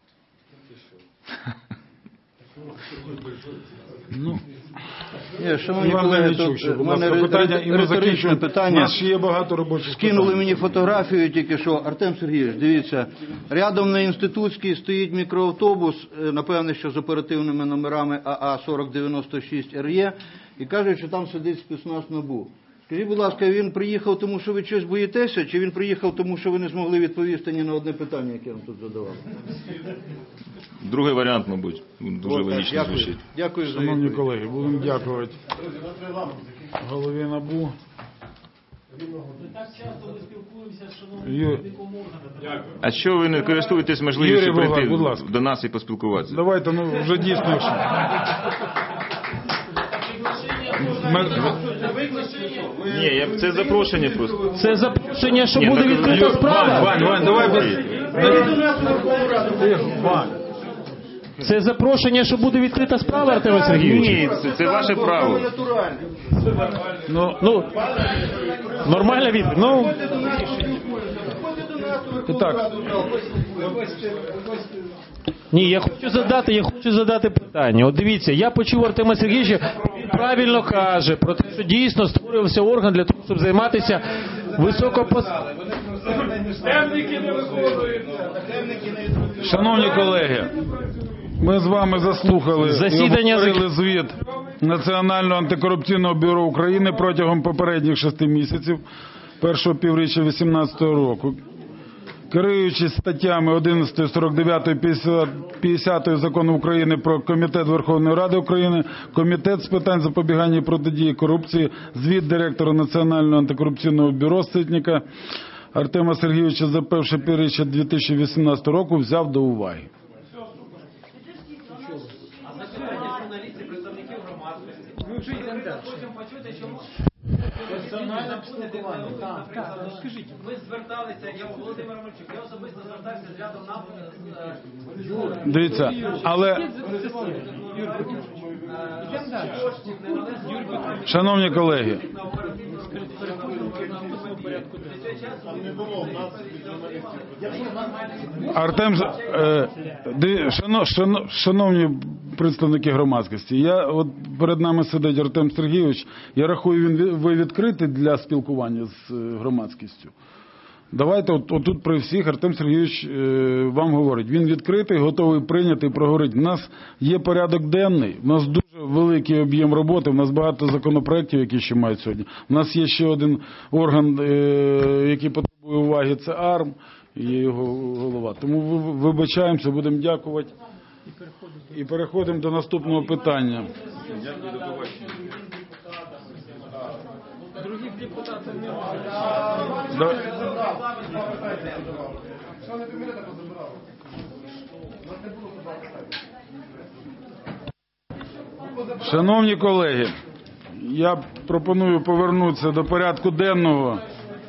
Ну, шановні колеги, тут у мене риторичне питання. У нас ще є багато робочих питань. Скинули мені фотографію тільки що. Артем Сергійович, дивіться, рядом на Інститутській стоїть мікроавтобус, напевне, що з оперативними номерами АА-4096РЄ, і кажуть, що там сидить спецназ НАБУ. Скажіть, будь ласка, він приїхав тому, що ви щось боїтеся, чи він приїхав тому, що ви не змогли відповісти ні на одне питання, яке я вам тут задавав? Другий варіант, мабуть, дуже логічно звучить. Дякую за Шановні відповідь. колеги, будемо дякувати голові НАБУ. Так часто ми спілкуємося з шановним органами. А що ви не користуєтесь можливістю прийти до нас і поспілкуватися? Давайте, вже дійсно. Ні, це запрошення просто. Це запрошення, що буде відкрита справа? Вань, давай без... Це запрошення, що буде відкрита справа, Артема Сергійовича? Ні, це ваше право. Ну, нормальна відповідь. Ну, так. Ні, я хочу задати питання. От дивіться, я почув Артема Сергійовича, він правильно каже про те, що дійсно створювався орган для того, щоб займатися Шановні колеги, ми з вами заслухали і обговорили звіт Національного антикорупційного бюро України протягом попередніх 6 місяців першого півріччя 2018 року. Керуючись статтями 11, 49, 50 Закону України про Комітет Верховної Ради України, Комітет з питань запобігання і протидії корупції, звіт директора Національного антикорупційного бюро Ситника Артема Сергійовича за перше півріччя 2018 року взяв до уваги. Персональне спілкування. Так, скажіть, ви зверталися, я Володимир Мальчук, я особисто звертався з рядом нам. Дивіться, але... Шановні колеги, Артем, шановні представники громадськості, от перед нами сидить Артем Сергійович, я рахую, ви відкриті для спілкування з громадськістю. Давайте, отут при всіх Артем Сергійович вам говорить, він відкритий, готовий прийняти і проговорити. У нас є порядок денний, у нас дуже великий об'єм роботи, у нас багато законопроєктів, які ще мають сьогодні. У нас є ще один орган, який потребує уваги, це АРМ, і є його голова. Тому вибачаємося, будемо дякувати. І переходимо до наступного питання. Дякую, до побачення. Других депутатів немає. Шановні колеги, я пропоную повернутися до порядку денного.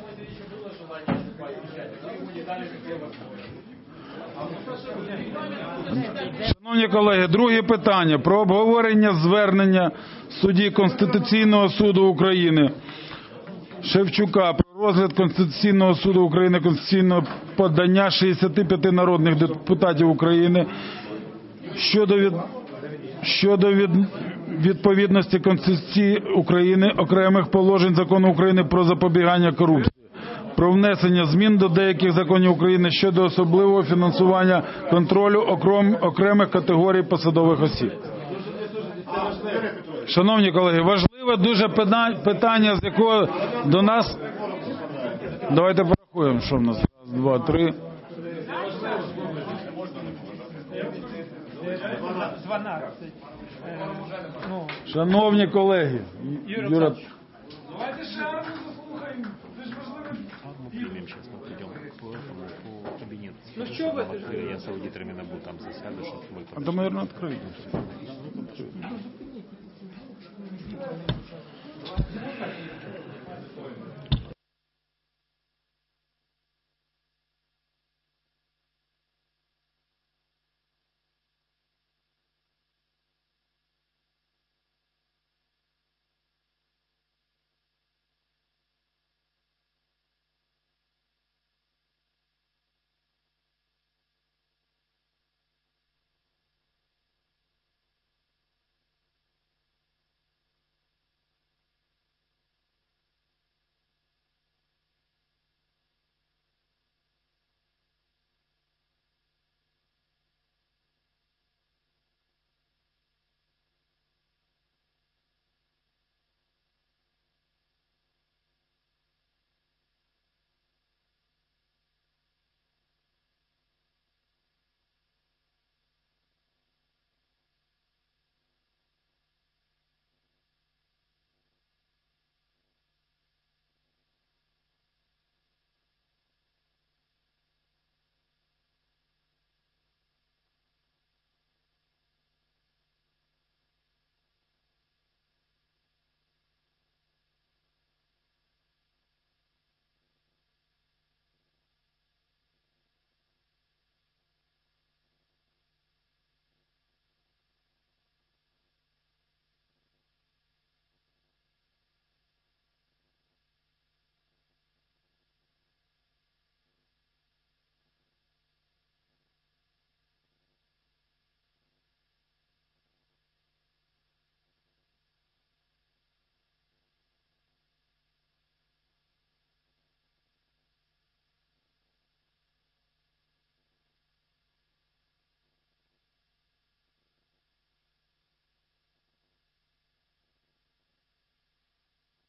Шановні колеги, друге питання про обговорення звернення судді Конституційного суду України Шевчука про розгляд Конституційного суду України конституційного подання 65 народних депутатів України щодо відповідності Конституції України окремих положень Закону України про запобігання корупції, про внесення змін до деяких законів України щодо особливого фінансування контролю окремих категорій посадових осіб. Шановні колеги, важливе дуже питання, з якого до нас... Давайте порахуємо, що в нас. Раз, два, три. 12. Шановні колеги, Юра... Давайте ще раз заслухаємо. Це ж важливо. Ну що ви? Я с аудиторами НАБУ там засяду, щоб ми... А то, наверное, открыть.